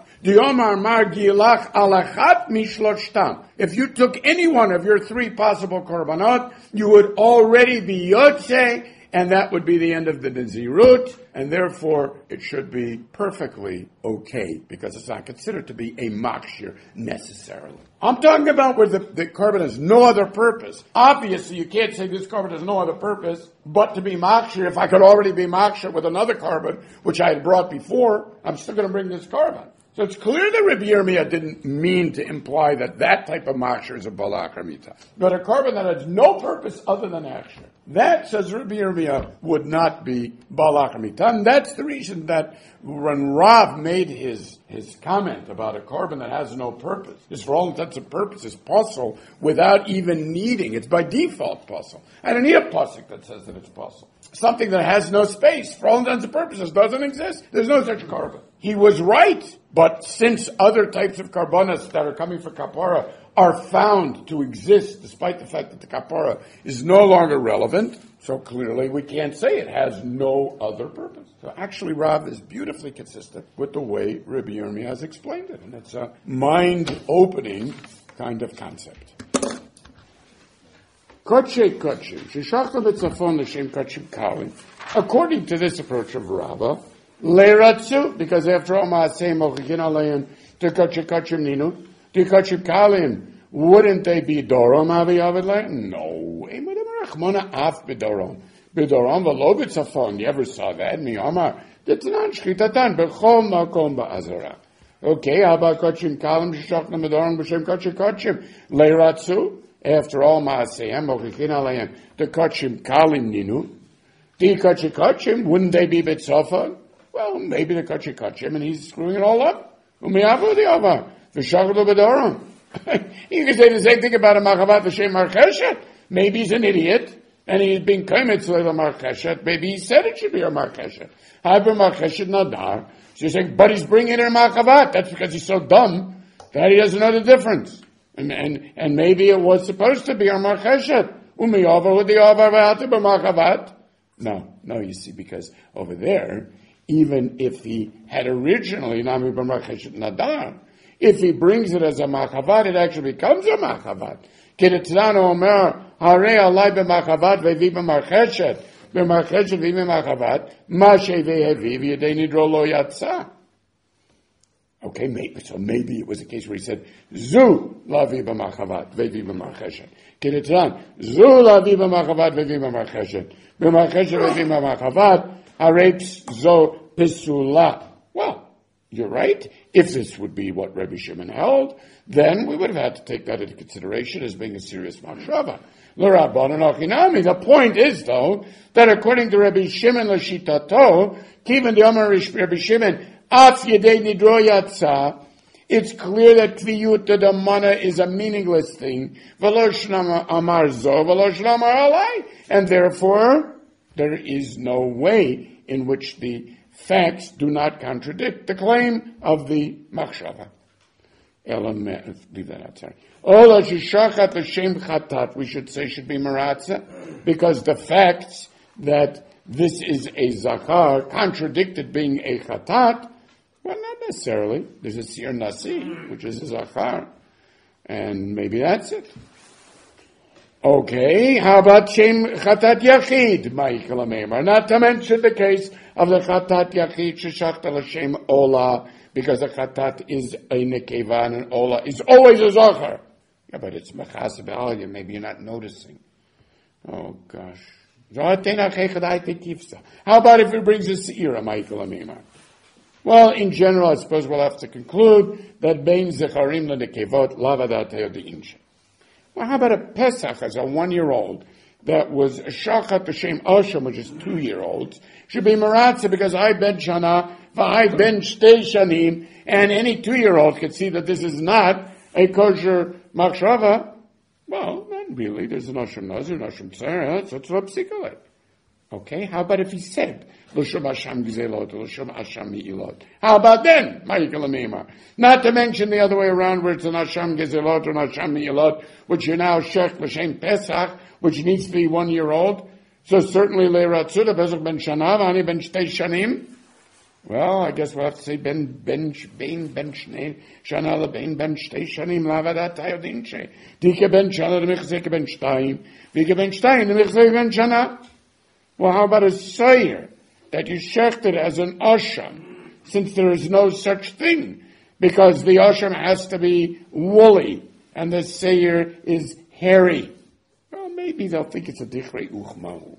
If you took any one of your three possible korbanot, you would already be yotze, and that would be the end of the Nazirut, and therefore it should be perfectly okay, because it's not considered to be a makshir necessarily. I'm talking about where the, the korban has no other purpose. Obviously, you can't say this korban has no other purpose but to be makshir. If I could already be makshir with another korban, which I had brought before, I'm still going to bring this korban. So it's clear that Rabbi Yirmiyah didn't mean to imply that that type of machshir is a balachar mitah. But a korban that has no purpose other than achshir, that, says Rabbi Yirmiyah, would not be balachar mitah. And that's the reason that when Rav made his, his comment about a korban that has no purpose, is for all intents and purposes possible without even needing, it's by default possible. I don't need a pasuk that says that it's possible. Something that has no space, for all intents and purposes, doesn't exist. There's no such korban. He was right, but since other types of karbanas that are coming for kapara are found to exist, despite the fact that the kapara is no longer relevant, so clearly we can't say it has no other purpose. So actually, Rav is beautifully consistent with the way Rabbi Yirmiyah has explained it, and it's a mind-opening kind of concept. Kodshe Kodshim, Sheshachta B'Tzafon L'Shem Kodshim Kalim. According to this approach of Rabbah, Leiratzu, because after all Maaseh Mochikin Aleim, to Kodshim Kodshim Ninu, to Kodshim Kalim, wouldn't they be Dorom Avi Avidlei? No. Emadem Rachmona Af B'Dorom. B'Dorom V'lo B'Tzafon. You ever saw that? Mi Omar, D'Tanan Shchitatan, B'Chol Makom Ba'azara. Okay, how about Kodshim Kalim, Sheshachta B'Dorom, B'Shem Kodshim Kodshim? Leiratzu. After all, Maaseyhem, Mochikin Aleim, the Kodshim Kalim Ninu. The Kodshim Kodshim, wouldn't they be B'Tzafon? Well, maybe the Kodshim Kodshim, and he's screwing it all up. Umiyavu the Ava, V'Shachlu B'Dorom. You can say the same thing about a Machavat V'Shem Marcheshet. Maybe he's an idiot, and he's being Kaimetz Leila Marcheshet. Maybe he said it should be a Marcheshet. However, Marcheshet Nadar. So you're saying, but he's bringing in a Machavat. That's because he's so dumb that he doesn't know the difference. And, and, and maybe it was supposed to be a marcheshet. Umiyava with the avavat b'machavat. No, no, you see, because over there, even if he had originally nami b'marcheshet nadar, if he brings it as a machavat, it actually becomes a machavat. Kidetzano omer harei alai b'machavat vevi b'marcheshet. במרחשת ובמרחבת, מה שהביא הביא וידי נדרו לא יצא. Okay, maybe, so maybe it was a case where he said, Zu lavi b'marchavat, vevi b'marcheshet. Keditzan, Zu lavi b'marchavat, vevi b'marcheshet. B'marcheshet, vevi b'marchavat, harepes zo pisula. Well, you're right. If this would be what Rabbi Shimon held, then we would have had to take that into consideration as being a serious machshava. The point is, though, that according to Rabbi Shimon l'shitato, kiven the Omer Rabbi Shimon, Af Yedei Nidro Yatsa, it's clear that Tviyut Damana is a meaningless thing. V'lo Amar Zo, v'lo Amar Alai. And therefore, there is no way in which the facts do not contradict the claim of the Machshava. Leave that out, sorry. Ola Shishachat L'Shem Chatat, we should say should be Maratza, because the facts that this is a Zachar contradicted being a Chatat. Well, not necessarily. There's a Sir Nasi, which is a Zachar. And maybe that's it. Okay, how about Shem Chatat Yachid, Michael Amemar? Not to mention the case of the Chatat Yachid, Sheshachta L'Shem Ola, because the Chatat is a Nekeva and an Ola is always a Zachar. Yeah, but it's Mechas B'Alya, maybe you're not noticing. Oh, gosh. How about if it brings a Seira, Michael Amemar? Well, in general, I suppose we'll have to conclude that Bein Zecharim LeNekevot Lavadat Teodinche. Well, how about a Pesach as a one-year-old that was a Shachat B'Shem Osham, which is two-year-olds, should be Maratza because I ben Shana, I ben Shtei Shanim, and any two-year-old could see that this is not a kosher Machshava. Well, not really. There's an Osham Nazir, an Osham Tzara, so it's what Psika like. Okay, how about if he said, L'shum Asham Gizelot, L'shum Asham Mi'ilot? How about then, Michael Amemar? Not to mention the other way around where it's an Asham Gizelot or an Asham Mi'ilot, which you're now Shech L'Shem Pesach, which needs to be one year old. So certainly Le'ratzuda, Pesach Ben Shana, V'ani Ben Shtei Shanim. Well, I guess we'll have to say Ben, Ben, Ben, Ben Shnei, Shana LeBein Ben Shtei Shanim, Lavadat Tayodinche. Dike Ben Shana, L'Michzeke Ben Shtayim, V'ike Ben Shtayim, L'Michzeke Ben Shana. Well, how about a Sayer that you shechted as an Osham, since there is no such thing, because the Osham has to be woolly, and the Sayer is hairy. Well, maybe they'll think it's a Dichrei Uchmahu.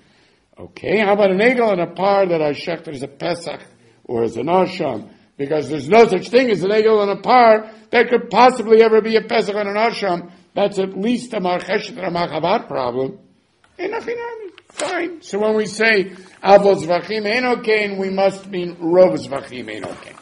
Okay, how about an Egel and a Par that I shechted as a Pesach, or as an Osham, because there's no such thing as an Egel and a Par that could possibly ever be a Pesach and an Osham. That's at least a Marcheshet and a Machavat problem. Enochinami. Fine. So when we say Avos Zvachim Enokein, we must mean Rov Zvachim Enokein.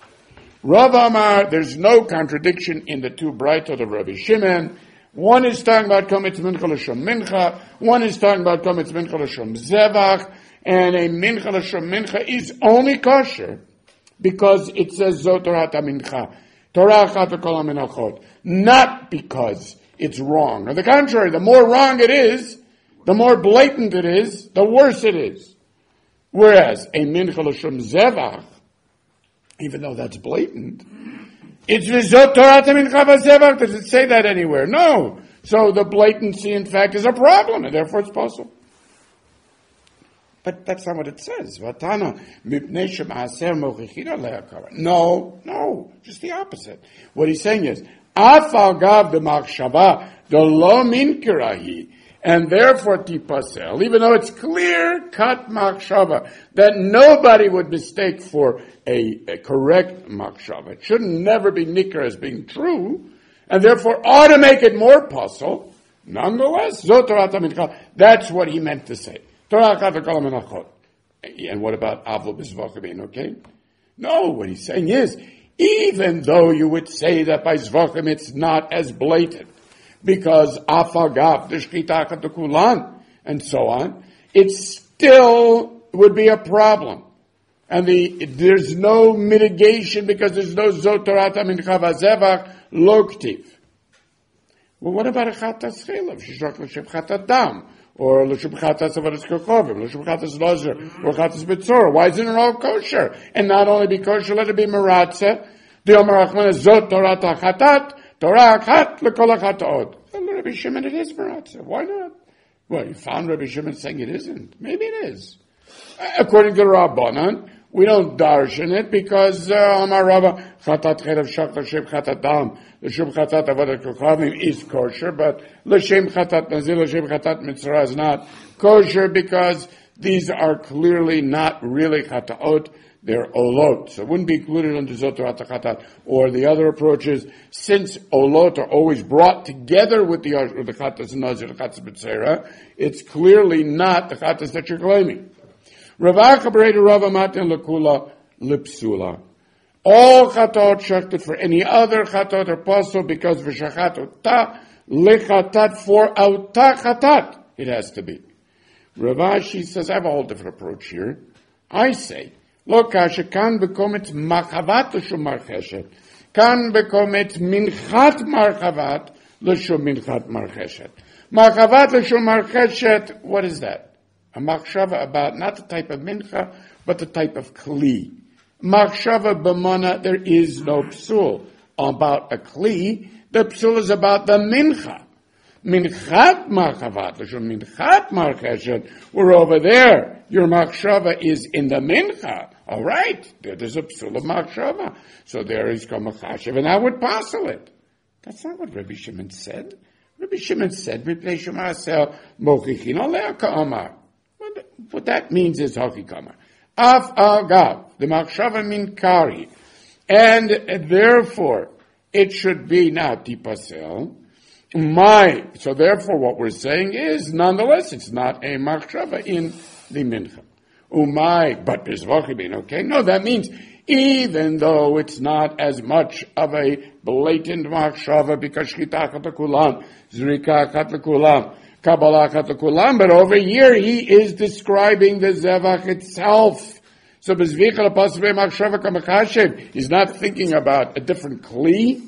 Rav Amar, there's no contradiction in the two Braitot of Rabbi Shimon. One is talking about Kometz Mincha L'Shom Mincha. One is talking about Kometz Mincha L'Shom Zevach. And a Mincha L'Shom Mincha is only kosher because it says Zot Torah Mincha. Torah Achat V'Kol HaMenachot. Not because it's wrong. On the contrary, the more wrong it is, the more blatant it is, the worse it is. Whereas a Mincha L'Shom Zevach, even though that's blatant, it's V'zot Torah Mincha V'Zevach. Does it say that anywhere? No. So the blatancy, in fact, is a problem, and therefore it's possible. But that's not what it says. No, no, just the opposite. What he's saying is, Afal Gav the Machshava, the Lo Min Kirahi, and therefore tipasel, even though it's clear-cut machshava, that nobody would mistake for a, a correct machshava. It should never be nikar as being true, and therefore ought to make it more puzzle. Nonetheless, that's what he meant to say. And what about avlo b'zvachim, okay? No, what he's saying is, even though you would say that by zvachim it's not as blatant, because afagav, the shkita the kulan, and so on, it still would be a problem. And the, there's no mitigation because there's no zot torata mincha v'zevach loktiv. Well, what about a chatas chelav? Shishak l'shem chatat dam, or l'shem chatas avadas kochovim, l'shem chatas lozer, or chatas betzor. Why isn't it all kosher? And not only be kosher, let it be maratza. The Omer Achman is zot torata chatat, Torah achat l'kol hachataot. Well, Rabbi Shimon, it is maratza. Why not? Well, you found Rabbi Shimon saying it isn't. Maybe it is. According to the Rabbanan, we don't darshan it because Amar Rava chatat cherev shach l'shem chatat dam l'shem chatat avodat kochavim is kosher, but l'shem chatat nazir l'shem chatat mitzvah is not kosher because these are clearly not really chataot; they're olot, so it wouldn't be included under zotorat chatat. Or the other approach is since olot are always brought together with the with the chatas nazir, the chatas mitzvah, it's clearly not the chatas that you're claiming. Ravacha Bereda Rava Matin Lakula Lipsula. All chatot shachted for any other chatot are possible because v'shachat ota lechatat for auta chatat. It has to be. Ravashi says, I have a whole different approach here. I say, lo kasha kan bekomet machavat l'shum marcheshet. Kan bekomet minchat marchavat l'shum minchat marcheshet. Machavat l'shum marcheshet, what is that? A machshava about not the type of mincha, but the type of kli. Machshava b'mana, there is no psul. About a kli, the psul is about the mincha. Minchat marchavat, minchat marcheshet, we're over there. Your machshava is in the mincha. All right, there's a psul of machshava. So there is kamachashev, and I would parcel it. That's not what Rabbi Shimon said. Rabbi Shimon said, Mipnei Shemasel mochichin aleh ka'amar. What that means is hakikama. Af agav, the machshava min kari. And therefore, it should be now tipasel. My, so therefore what we're saying is, nonetheless, it's not a machshava in the mincha. Umay, but bizvachibin, okay? No, that means, even though it's not as much of a blatant machshava, because shchitachat lekulam, zrikachat lekulam, Kabbalah Kulam, but over here he is describing the Zevach itself. So he's not thinking about a different Kli.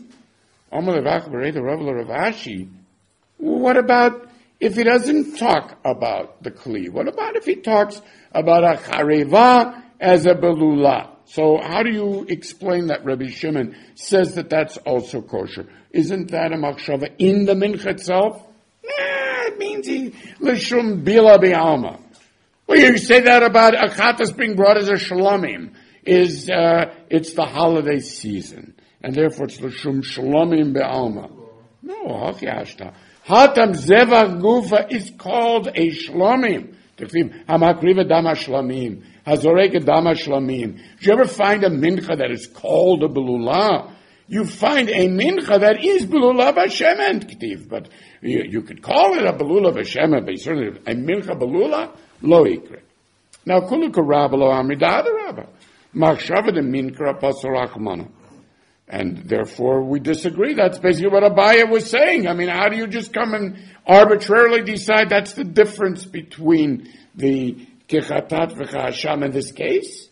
What about if he doesn't talk about the Kli? What about if he talks about a Chareva as a Belula? So how do you explain that Rabbi Shimon says that that's also kosher? Isn't that a Machshava in the Mincha itself? It means he l'shum bila bi'alma. Well, you say that about a chatas being brought as a shalomim. Is uh, it's the holiday season, and therefore it's l'shum shalomim bi'alma. No, hachiyashta. Hatam zevach gufa is called a shalomim. Hamakriva dama shlamim. Hazoreka dama shlamim. Did you ever find a mincha that is called a belula? You find a mincha that is belula b'shemen k'tiv, but you, you could call it a belula b'shemen, but certainly a mincha belula lo ikre. Now kuluka rabba lo amri da'ada rabba machshava de mincha pasarachmana, and therefore we disagree. That's basically what Abaya was saying. I mean, how do you just come and arbitrarily decide that's the difference between the kechatat v'chasham in this case?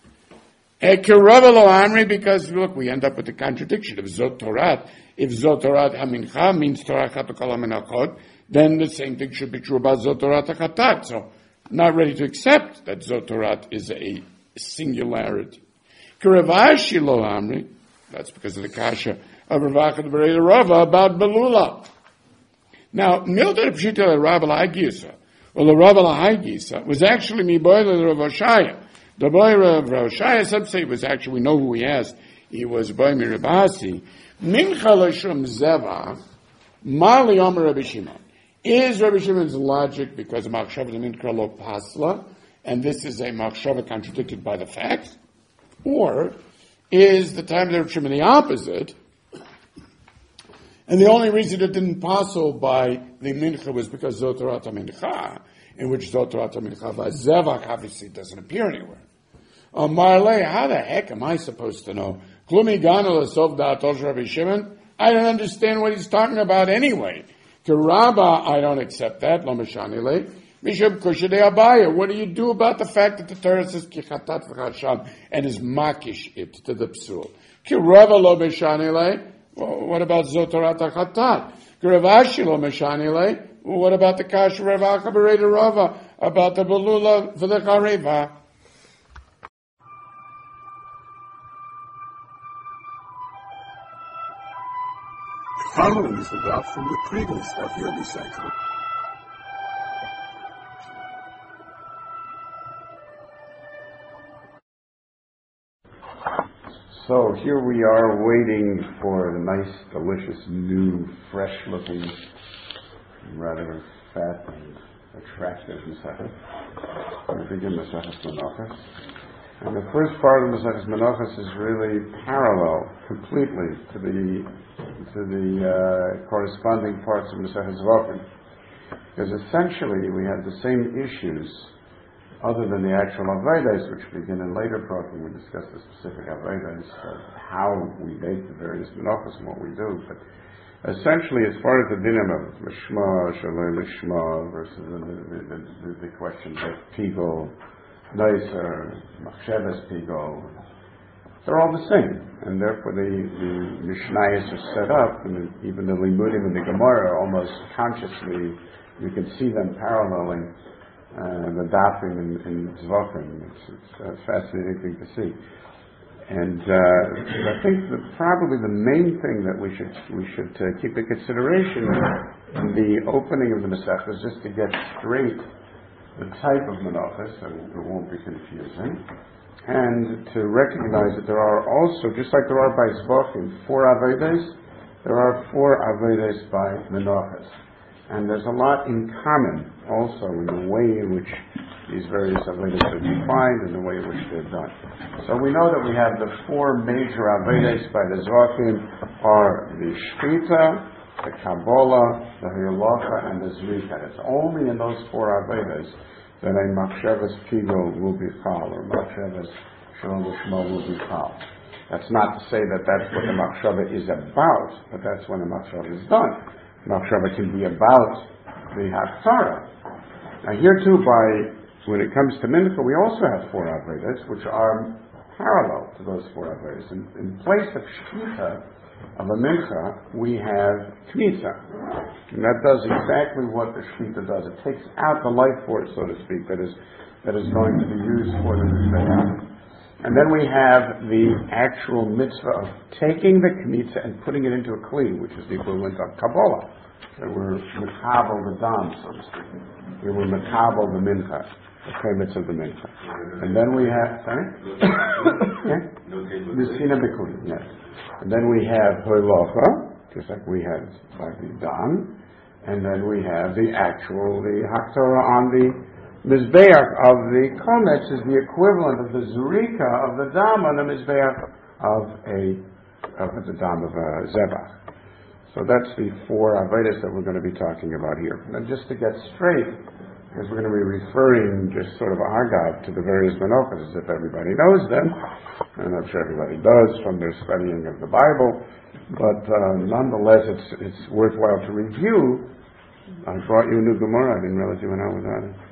Because look, we end up with the contradiction of Zot Torat. If Zot Torat Hamincha means Torah Chatakol Aminachot, then the same thing should be true about Zot Torat Hachatat. So, not ready to accept that Zot Torat is a singularity. Keravashi Lo Amri, that's because of the kasha of Ravachad Bereda Rava about Belula. Now, Milta Pshita Rabba Lahagisa, well, the Rabba Lahagisa was actually Miboila the Rav Oshaya. The boy of Rav Shaya, some say it was actually, we know who he asked, he was boy Mirabasi. Mincha l'shum zeva, mali omer Rabbi Shimon. Is Rabbi Shimon's logic because machshava mincha lo pasla, and this is a machshava contradicted by the facts? Or is the time of Rabbi Shimon the opposite, and the only reason it didn't passel by the mincha was because zotorata mincha, in which zotorata mincha v'zevach obviously doesn't appear anywhere. Uh, Marley, how the heck am I supposed to know? Klumi ganu l'sov da'atos Rabbi Shimon? I don't understand what he's talking about anyway. Kerabba, I don't accept that. Lo meshani le. Mishum kushadei Abaya. What do you do about the fact that the Torah says kichatat v'chasham and is makish it to the psul? Kerabba lo meshani le. What about zotorat hachatat? Keravashi lo meshani le. What about the kasha Ravacha Bereda Rava about the belula for the chareva? Following is the graph from the previous Daf Yomi cycle. So here we are waiting for the nice, delicious, new, fresh-looking, rather fat and attractive Maseches. We begin Maseches Menachos. And the first part of Maseches Menachos is really parallel completely to the to the uh, corresponding parts of Maseches Zvachim. Because essentially we have the same issues other than the actual Avodas, which begin in later part when we discuss the specific Avodas, uh, how we make the various Menachos and what we do. But essentially, as far as the dinim of Lishma, Shalom Lishma, versus the, the, the, the questions of Pigol, Neiser, Machshavas Pigol, they're all the same. And therefore the, the Mishnayos are set up, and even the Limudim and the Gemara, almost consciously, you can see them paralleling Uh, the dafim in, in Zvachim. It's, it's a fascinating thing to see. And uh, I think that probably the main thing that we should we should uh, keep in consideration in the opening of the Masech is just to get straight the type of Menachos, so it won't be confusing, and to recognize that there are also, just like there are by Zvachim, four Avodas, there are four Avodas by Menachos. And there's a lot in common also in the way in which these various Avodas are defined and the way in which they're done. So we know that we have the four major Avodas by the Zvachim are the Shechita, the Kabbalah, the Halacha, and the Zrika. It's only in those four Avodas that a Machshavas Pigol will be Chal, or Machshavas Shalom Lishma will be Chal. That's not to say that that's what the Machshava is about, but that's when the Machshava is done. Machshava can be about the Haftarah. Now here too, by when it comes to Mincha, we also have four Avodas, which are parallel to those four Avodas. In, in place of Shechita, of a Mincha, we have Kmitza. And that does exactly what the Shechita does. It takes out the life force, so to speak, that is that is going to be used for the Mizbeach. And then we have the actual mitzvah of taking the kmitza and putting it into a kli, which is the equivalent of Kabbalah. So we're makabel the dam, so to speak. We were makabel the mincha, the premise of the mincha. And then we have, sorry? Okay? Messina b'kli, yes. And then we have halacha, just like we had like the dam. And then we have the actual, the haftarah on the Mizbeach of the Kometz is the equivalent of the Zurika of the Dam on the Mizbeach of a of the Dam of a Zebach. So that's the four Avodas that we're going to be talking about here. And just to get straight, because we're going to be referring just sort of agav to the various Menachos as if everybody knows them, and I'm sure everybody does from their studying of the Bible, but uh, nonetheless it's it's worthwhile to review. I brought you a new Gemara, I didn't realize you went out without it.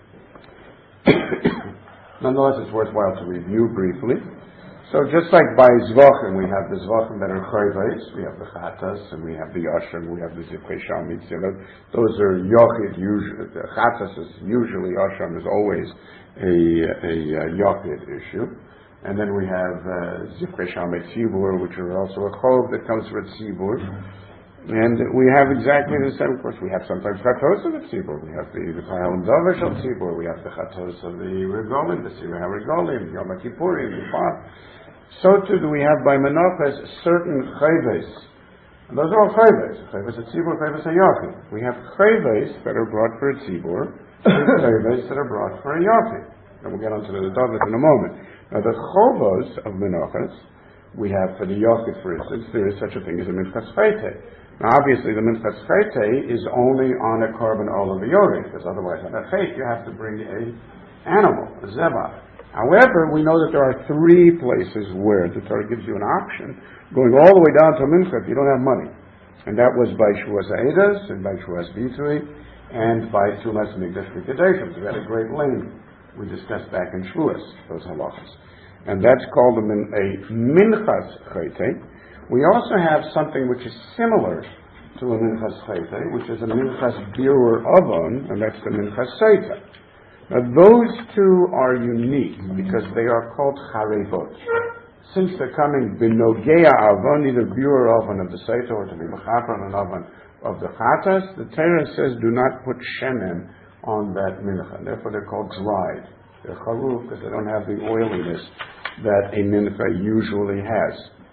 Nonetheless, it's worthwhile to review briefly. So just like by Zvachim, we have the Zvachim that are Chayvais, we have the Chatas, and we have the Asham, we have the Zivchei Shalmit. Those are Yochid, usually. The Chatas is usually, Asham is always a, a, a Yochid issue. And then we have uh, Zivchei Shalmit Tzibur, which are also a Chov that comes with Tzibur. And we have exactly the same, of course, we have sometimes Chatos of the Tzibur, we have the Chayalim Dovish of Tzibur, we have the Chatos of the Regolim, the Sirah HaRegolim, Yom HaKippurim, the Bar. So too do we have by Menachos certain Chayves. And those are all Chayves. Chayves of Tzibur, Chayves of Yochid. We have Chayves that are brought for a Tzibur, and Chayves that are brought for a Yochid. And we'll get onto the Dovish in a moment. Now the Chovos of Menachos, we have for the Yochid, for instance, there is such a thing as a Minchas Chayte. Now, obviously, the Minchas Chayte is only on a carbon oil of a yori, because otherwise, on a chayte, you have to bring a animal, a zebach. However, we know that there are three places where the Torah gives you an option, going all the way down to Mincha if you don't have money. And that was by Shuas Eidas, and by Shuas Bitzui, and by Tumas Mikdash Mikdashim. We had a great lane we discussed back in Shuas, those halachas. And that's called a, min, a Minchas Chayte. We also have something which is similar to a Minchas Chayte, which is a Minchas Birur Avon, and that's the Minchas Seita. Now those two are unique because they are called Charevot. Since they're coming Binogea Avon, either Birur Avon of the Seita or to be Mechaper on an Avon of the Chatas, the Torah says do not put Shemen on that Mincha. Therefore they're called dried. They're Charuf because they don't have the oiliness that a Mincha usually has.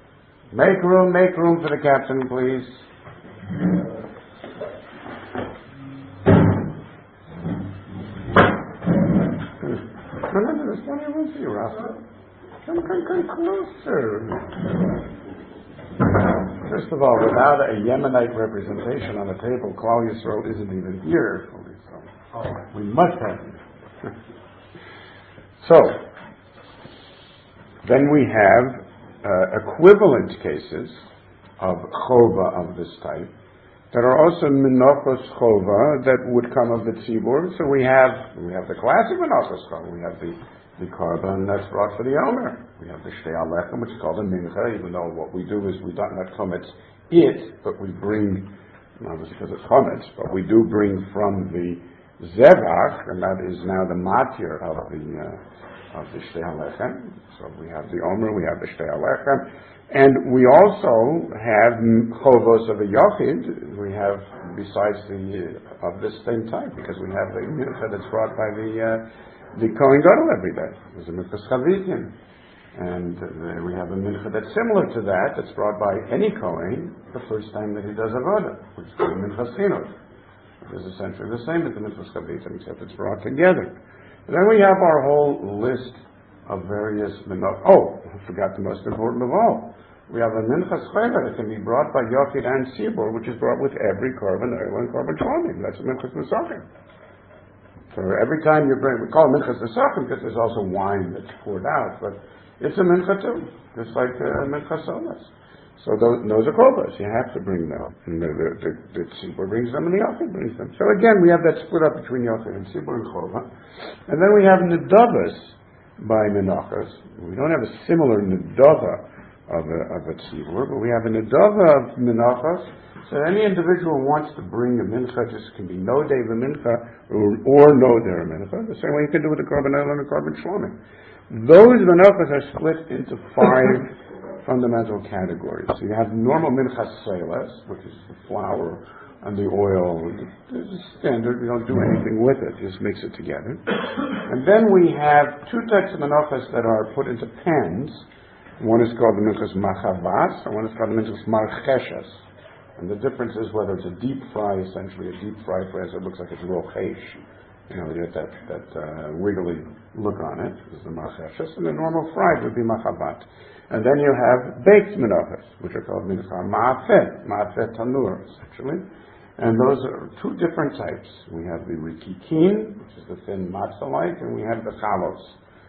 Make room, make room for the captain, please. No, no, no, there's plenty of room for you, Rasta. Come, come, come closer. First of all, without a Yemenite representation on the table, Klal Yisrael isn't even here. So we must have it. So, then we have uh, equivalent cases of chova of this type that are also menachos chova that would come of the tzibur. So we have we have the classic menachos chova. We have the the korban that's brought for the Omer. We have the shtei alechem, which is called a mincha, even though what we do is we don't not chometz it, but we bring, not because it's chometz, but we do bring from the zevach, and that is now the matir of the uh, of the shtei alechem. So we have the Omer, we have the shtei alechem, and we also have chovos of a yochid. We have besides the uh, of this same type, because we have the mincha that's brought by the uh, the Kohen Gadol every day. There's a minchas chavitim. And uh, we have a mincha that's similar to that, that's brought by any Kohen the first time that he does avodah, which is the minchas chinuch. It is essentially the same as the minchas chavitim, except it's brought together. And then we have our whole list of various minchas. Oh, I forgot the most important of all. We have a minchas chayla that can be brought by yochid and tzibur, which is brought with every korban oil and korban shlomim. That's a minchas nesachim. So every time you bring, we call it minchas nesachim because there's also wine that's poured out, but it's a mincha too, just like a minchas solas. So those, those are kovas. You have to bring them. And the, the, the, the tzibur brings them, and the yochid brings them. So again, we have that split up between yochid and tzibur and chova. And then we have nedavas by menachos. We don't have a similar nedava of a, of a tzibur, but we have a nedava of menachos. So any individual who wants to bring a mincha, just can be no day of a mincha or, or no day of a mincha, the same way you can do with the korban oil and the korban shlomim. Those minchas are split into five fundamental categories. So you have normal minchas seles, which is the flour and the oil. It's standard. We don't do anything with it. Just mix it together. And then we have two types of minchas that are put into pans. One is called the minchas machavas, and one is called the minchas marcheshes. And the difference is whether it's a deep fry, essentially a deep fry, whereas it looks like it's rochesh. You know, you get that, that uh, wiggly look on it, is the marcheshes, and the normal fried would be machabat. And then you have baked menachos, which are called mincha ma'afeh, ma'afeh tanur, essentially. And those are two different types. We have the rikikin, which is the thin matzah-like, and we have the chalos,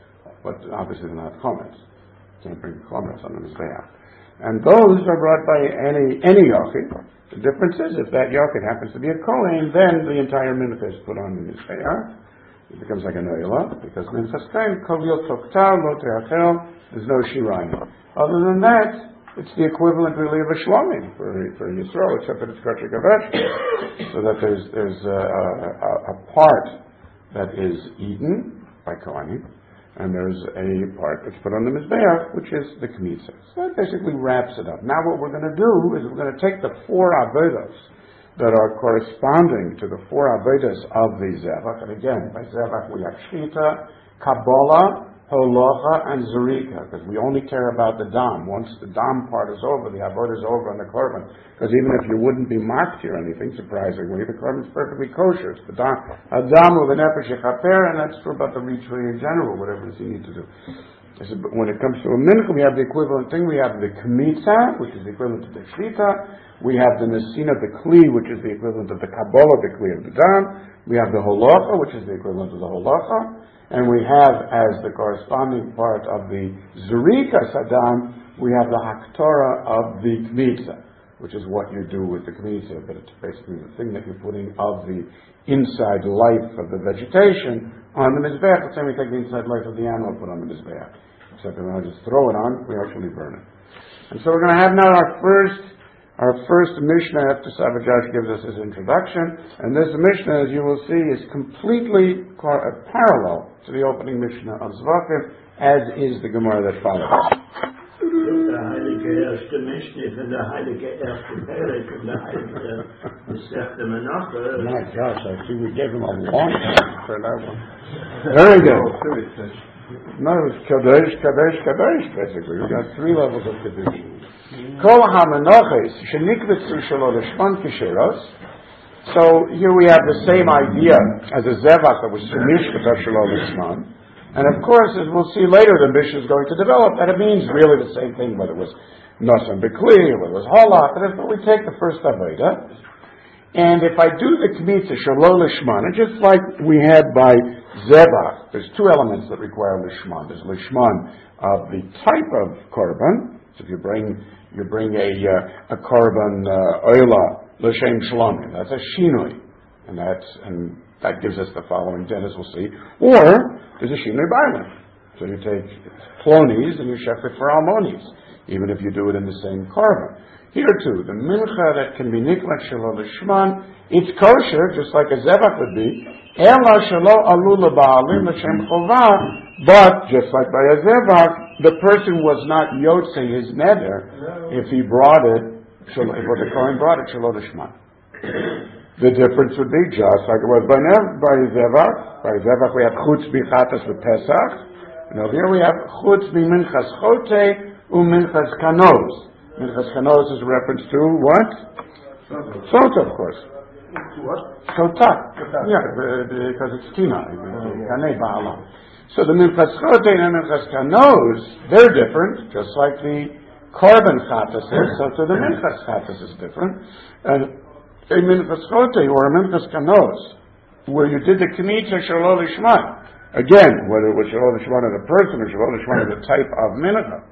but obviously they're not chometz. You can't bring chometz on the mizbeach. And those are brought by any any yochid. The difference is if that yochid happens to be a kohen, then the entire mincha is put on the mizbeach. It becomes like a noila, because minchas kain kol yot toktar lo teachel. There's no shirayim. Other than that, it's the equivalent really of a shlomim for for Yisrael, except that it's kosher gavesh, so that there's there's a, a, a part that is eaten by kohanim. And there's a part that's put on the mizbeach, which is the kmitza. So that basically wraps it up. Now what we're going to do is we're going to take the four avodas that are corresponding to the four avodas of the zevach. And again, by zevach we have shchita, kabbalah, holacha, and zerika, because we only care about the dam. Once the dam part is over, the avodah is over on the korban. Because even if you wouldn't be marked or anything, surprisingly, the korban is perfectly kosher. It's the dam, a dam with an nefesh yechaper, and that's true about the ritual in general, whatever it is you need to do. When it comes to a mincha, we have the equivalent thing. We have the kmitza, which is the equivalent to the shchita. We have the nesina, the kli, which is the equivalent of the kabbalah, the kli of the dam. We have the holacha, which is the equivalent of the holacha. And we have, as the corresponding part of the Zerika Saddam, we have the Haktorah of the Kmitza, which is what you do with the Kmitza, but it's basically the thing that you're putting of the inside life of the vegetation on the Mizbeach. The same we take the inside life of the animal, put on the Mizbeach. Except we don't just throw it on, we actually burn it. And so we're going to have now our first Our first Mishnah after Savajash gives us his introduction, and this Mishnah, as you will see, is completely parallel to the opening Mishnah of Zvachim, as is the Gemara that follows. The Heilige Erste Mishnah and the Heilige Erste Perek and the Heilige Masechta Menachos. My gosh, I see we gave him a long time for that one. Very good. No, it's Kadosh, Kadosh, Kadosh, basically. We've got three levels of Kadosh. Kol ha-menoches shenikvetzu shelo lishman kisheros. So here we have the same idea as a zevach that was shenishkata shelo lishman. And of course, as we'll see later, the Mishnah is going to develop that it means really the same thing, whether it was Nasan Bekli, whether it was Hala, but if we take the first Avodah, and if I do the Kmitza Shelo Lishman, just like we had by Zebach, there's two elements that require Lishman. There's Lishman of the type of Korban, so if you bring you bring a uh, a Korban uh, Oila L'Shem Shalom, that's a Shinui, and that's and that gives us the following din, as we'll see. Or there's a Shinui Bailan. So you take Plonis and you shech it for Almonis, even if you do it in the same Korban. Here too, the mincha that can be niklat shelo lishman, it's kosher, just like a zevach would be. Ela shelo alu leba'alim l'shem chovah, but just like by a zevach, the person was not yotzei his neder if he brought it, if the kohen brought it shelo lishman. The difference would be just like it was by nev, by zevach. By zevach we have chutz bichatas with Pesach, and over here we have chutz biminchas chote uminchas kanos. Minchas Chanos is a reference to what? Sota, of course. What? Sota. Yeah, because it's Tina. Kanei Ba'ala. So the Minchas Chote and Minchas Chanos, they're different, just like the Korban Chatas is. So to the Minchas Chatas is different. And a Minchas Chote or a Minchas Chanos, where you did the Kmitza Shelo Lishman, again, whether it was Shelo Lishman of the person or Shelo Lishman of the type of Mincha,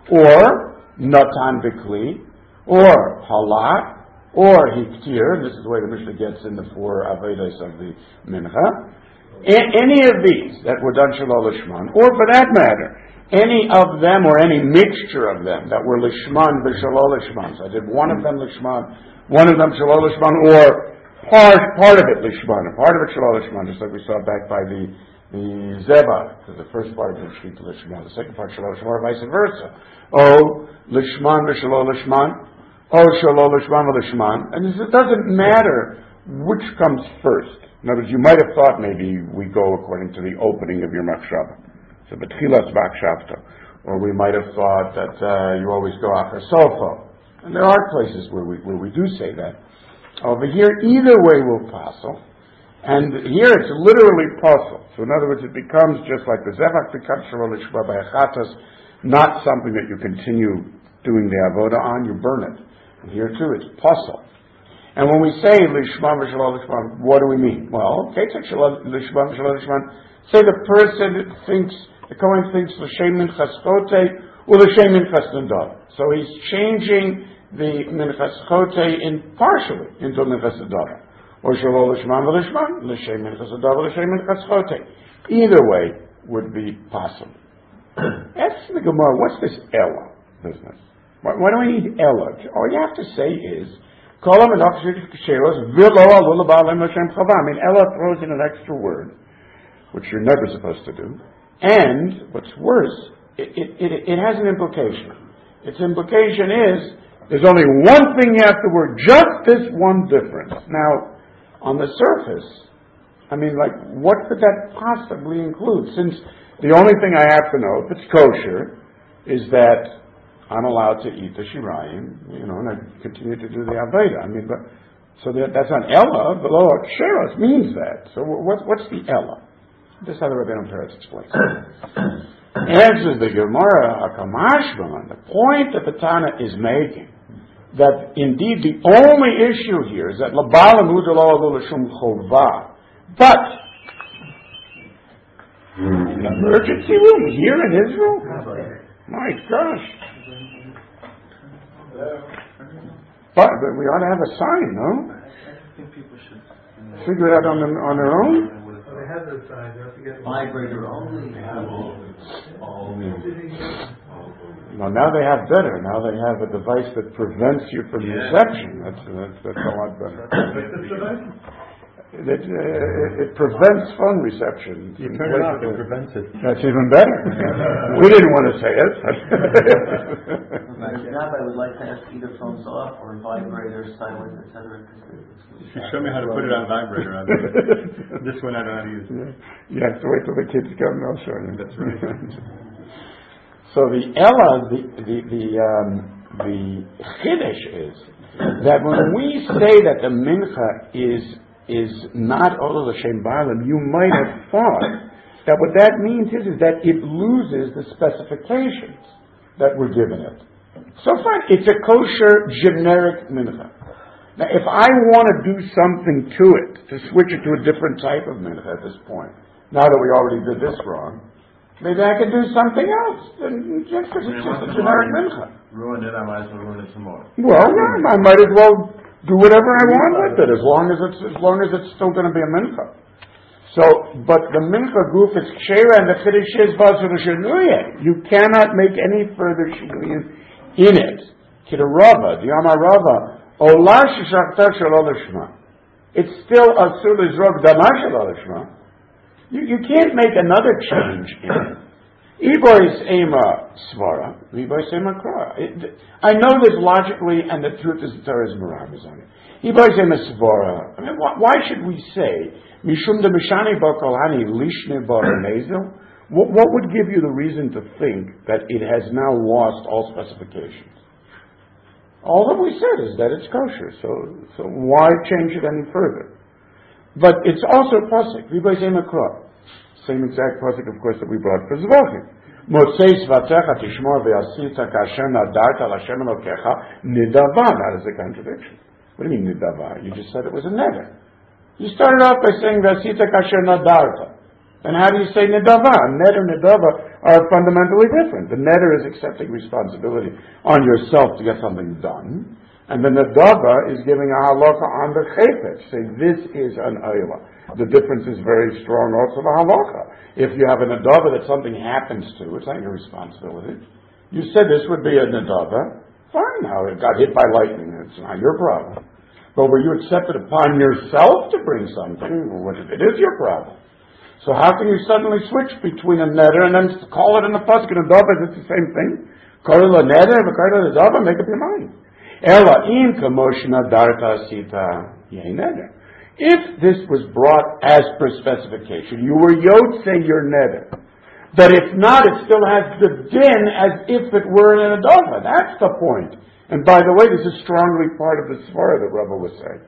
or Natan Bikli, or Halat, or Hiktir, this is the way the Mishnah gets in the four Avedas of the Mincha. A- any of these that were done Shelo Lishman, or for that matter, any of them or any mixture of them that were Lishman v'Shelo Lishman. So I did one of them Lishman, one of them Shelo Lishman, or part part of it Lishman, and part of it Shelo Lishman, just like we saw back by the the Zebah, because the first part of it is Lishman, the second part Shelo Lishman, or vice versa. Oh, Lishman v'Shelo Lishman, oh, Shelo Lishman v'Lishman, and it doesn't matter which comes first. In other words, you might have thought maybe we go according to the opening of your Machshava, so B'tchilas Machshavta, or we might have thought that uh, you always go after Sofo, and there are places where we where we do say that. Over here, either way will passel. And here it's literally possible. So in other words, it becomes just like the Zevach becomes Shelo Lishma by Achatas, not something that you continue doing the Avodah on, you burn it. And here too, it's possible. And when we say Lishma v'Shelo Lishma, what do we mean? Well, okay, take Lishma v'Shelo Lishma. Say the person thinks, the Kohen thinks L'Shem Minchas Chote or L'Shem Minchas Nadav. So he's changing the Minchas Chote in partially into Minchas Nadav. Or Shelo Lishman v'Lishman, L'Shem Minchas Nadav, L'Shem Minchas Chote. Either way would be possible. Ask the Gemara, what's this Ella business? Why, why do we need Ella? All you have to say is, I mean, Ella throws in an extra word, which you're never supposed to do. And, what's worse, it, it, it, it has an implication. Its implication is, there's only one thing you have to work, just this one difference. Now, on the surface, I mean, like, what could that possibly include? Since the only thing I have to know, if it's kosher, is that I'm allowed to eat the shirayim, you know, and I continue to do the Aveda. I mean, but, so that, that's not Ella, below Ksheros means that. So what, what's the Ella? This is how the Rabbeinu Peretz explains. Answers the Gemara, Akamashman, the point that the Tana is making, that indeed the only issue here is that Labalam Udalo Lashum Chova. But in the emergency room here in Israel? My gosh. But, but we ought to have a sign, no? I think people should figure it out on, them, on their own? Well, they have those signs. I forget. Vibrator only. Well, now they have better. Now they have a device that prevents you from Yeah. reception. That's, that's, that's a lot better. It, uh, it prevents phone reception. You turn it off, it prevents it. That's even better. We didn't want to say it. Rabbi would like to have either phones off or vibrator, silent, et cetera. You should show me how to put it on vibrator. On this one I don't know how to use. You have to wait till the kids come and I'll show you. That's right. So the Ella, the the the, um, the chiddush is that when we say that the mincha is is not Olah L'Shem Baalim, you might have thought that what that means is, is that it loses the specifications that were given it. So fine, it's a kosher generic mincha. Now, if I want to do something to it, to switch it to a different type of mincha at this point, now that we already did this wrong, maybe I could do something else, just because it's just a generic mincha. Ruin it, I might as well ruin it some more. Well, yeah, I might as well do whatever I want with it, as long as it's as long as it's still going to be a mincha. So, but the mincha guf is kshera, and the chiddush is basar l'shinuyah. You cannot make any further shinuyim in it. Kida Rava, the Amar Rava, olah sheshachta shelo l'shma. It's still asur l'zrok damar shelo l'shma. You you can't make another change in it. Ibois ema svara, ibois ema kra. I know this logically, and the truth is the Torah is meramis on it. Ibois ema svara. I mean, why, why should we say mishum de mishani bakolani lishne bar nezel? What, what would give you the reason to think that it has now lost all specifications? All that we said is that it's kosher, so so why change it any further? But it's also pasuk. Ibois ema kra. Same exact pasuk, of course, that we brought for Zvachim. Motzei svatecha tishmor ve'asita kasher nadarta l'Hashem Elokecha nidava. That is a contradiction. What do you mean nidava? You just said it was a neder. You started off by saying ve'asita kasher nadarta. And how do you say nidava? Neder and nidava are fundamentally different. The neder is accepting responsibility on yourself to get something done. And the nidava is giving a halacha on the chayfetz. Say, this is an ayla. The difference is very strong also the halacha. If you have a nadava that something happens to, it's not your responsibility. You said this would be a nadava. Fine, now it got hit by lightning. It's not your problem. But where you accept it upon yourself to bring something, well, it is your problem. So how can you suddenly switch between a neder and then call it in the pasuk and a nadava? It's the same thing. Call it a neder, call it a nadava, make up your mind. Ela im kamoshna darta sita yei neder. If this was brought as per specification, you were yotzei your neder. But if not, it still has the din as if it were an adova. That's the point. And by the way, this is strongly part of the svara that Rabbi was saying.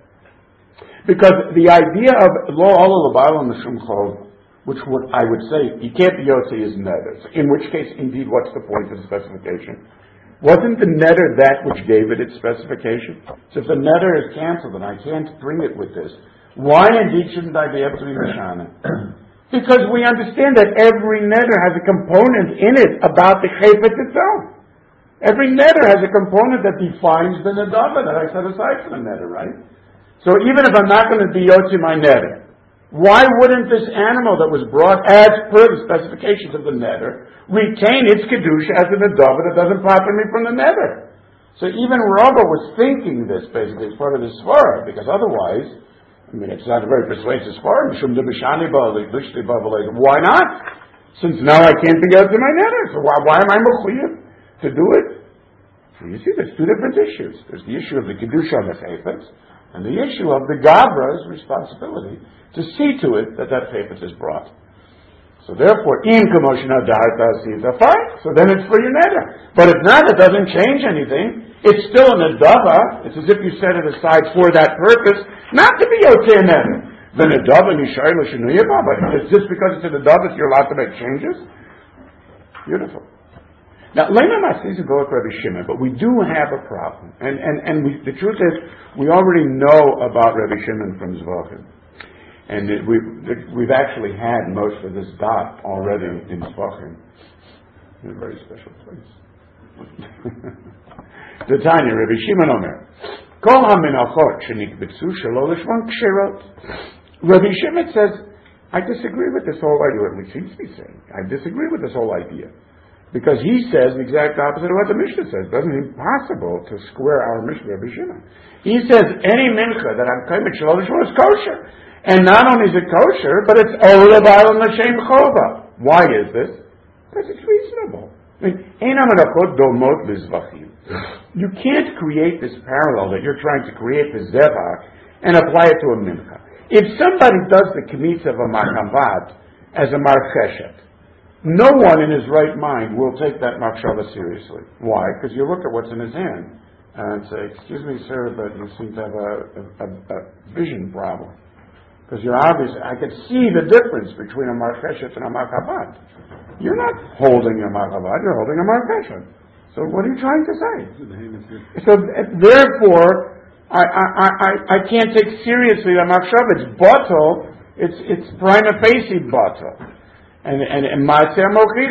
Because the idea of lo ala l'bayla and the shum chov, which would, I would say, you can't be yotzei is neder. In which case, indeed, what's the point of the specification? Wasn't the neder that which gave it its specification? So if the neder is canceled and I can't bring it with this, why indeed shouldn't I be able to be Mishana? Because we understand that every neder has a component in it about the chayfetz itself. Every neder has a component that defines the nedava that I set aside for the neder, right? So even if I'm not going to be yotzi my neder, why wouldn't this animal that was brought as per the specifications of the neder retain its kedusha as a nedava that doesn't profit me from the neder? So even Rava was thinking this basically as part of the svara, because otherwise, I mean, it's not a very persuasive svara. Why not? Since now I can't be out to my neder, so why, why am I mechuyev to do it? So you see, there's two different issues. There's the issue of the kedusha on the chayfetz, and the issue of the gabra's responsibility to see to it that that chayfetz is brought. So therefore, in commotion adarta sita, fine. So then it's for your neder. But if not, it doesn't change anything. It's still an nedava. It's as if you set it aside for that purpose, not to be yotzei neder. The nedava nishar l'shinuyah, but it's just because it's a nedava, you're allowed to make changes. Beautiful. Now, Lema Masisa go with Rabbi Shimon, but we do have a problem. And and and we, the truth is, we already know about Rabbi Shimon from Zvachim. And it, we've, it, we've actually had most of this dot already in Zvachim, in a very special place. The Tanya, Rabbi Shimon Omer, Kol ha-menachot shenikbetzu shelo lishmon ksherot. Rabbi Shimon says, I disagree with this whole idea, or at least seems to be saying, I disagree with this whole idea. Because he says the exact opposite of what the Mishnah says. It doesn't seem possible to square our Mishnah, Rabbi Shimon. He says, any mincha that I'm kaimet shelo lishmon is kosher. And not only is it kosher, but it's Olah Ba'al L'Shem Chova. Why is this? Because it's reasonable. I mean, you can't create this parallel that you're trying to create the Zevach and apply it to a mincha. If somebody does the Kmitz of a Marchavat as a Marcheshet, no one in his right mind will take that machshava seriously. Why? Because you look at what's in his hand and say, excuse me, sir, but you seem to have a, a, a vision problem. Because you're obvious, I can see the difference between a marcheshet and a markabat. You're not holding a markabat, you're holding a marcheshet. So what are you trying to say? So therefore, I, I, I, I can't take seriously the machshava. It's bottle, it's, it's prima facie bottle. And and and if I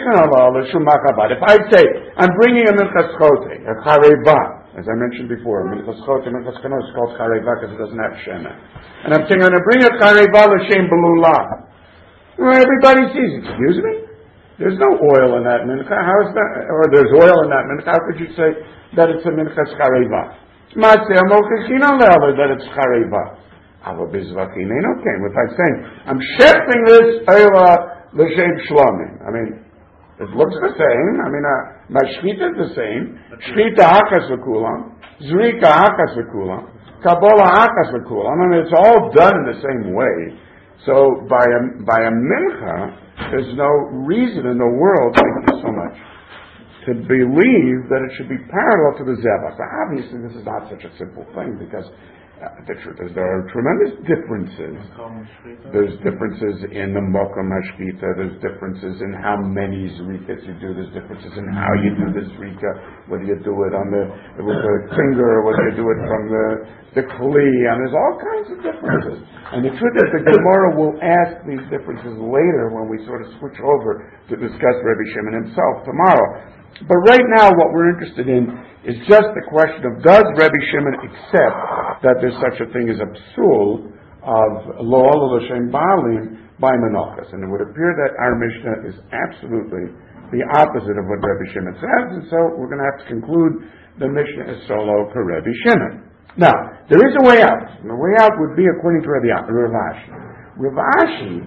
say I'm bringing a minchas chote, a chareva, as I mentioned before, minchas chote, minchas kano is called chareva because it doesn't have shena, and I'm saying I'm going to bring a chareva l'shem belula. Well, everybody sees. Excuse me, there's no oil in that mincha. How is that? Or there's oil in that mincha? How could you say that it's a minchas chareva? Matzeh mochishina le'aver that it's chareva. Ava bizvakin ain't okay. If I'm saying I'm shefting this oil. L'shem shlomim. I mean, it looks the same. I mean, uh, my shchita is the same. Shchita hakas v'kulam. Zrika hakas v'kulam. Kabbalah hakas v'kulam. I mean, it's all done in the same way. So, by a, by a mincha, there's no reason in the world, thank you so much, to believe that it should be parallel to the zebach. Now, obviously, this is not such a simple thing, because Uh, the truth is there are tremendous differences. There's differences in the mokum hashkita. There's differences in how many zrikas you do. There's differences in how you do the zrika, whether you do it on the with the finger or whether you do it from the the kli. And there's all kinds of differences. And the truth is, the Gemara will ask these differences later when we sort of switch over to discuss Rabbi Shimon himself tomorrow. But right now, what we're interested in is just the question of, does Rabbi Shimon accept that there's such a thing as a psul of lo l'shem baalim by menachos? And it would appear that our Mishnah is absolutely the opposite of what Rabbi Shimon says, and so we're going to have to conclude the Mishnah is solo for Rabbi Shimon. Now, there is a way out. And the way out would be according to Rabbi Rav Ashi. Rav Ashi,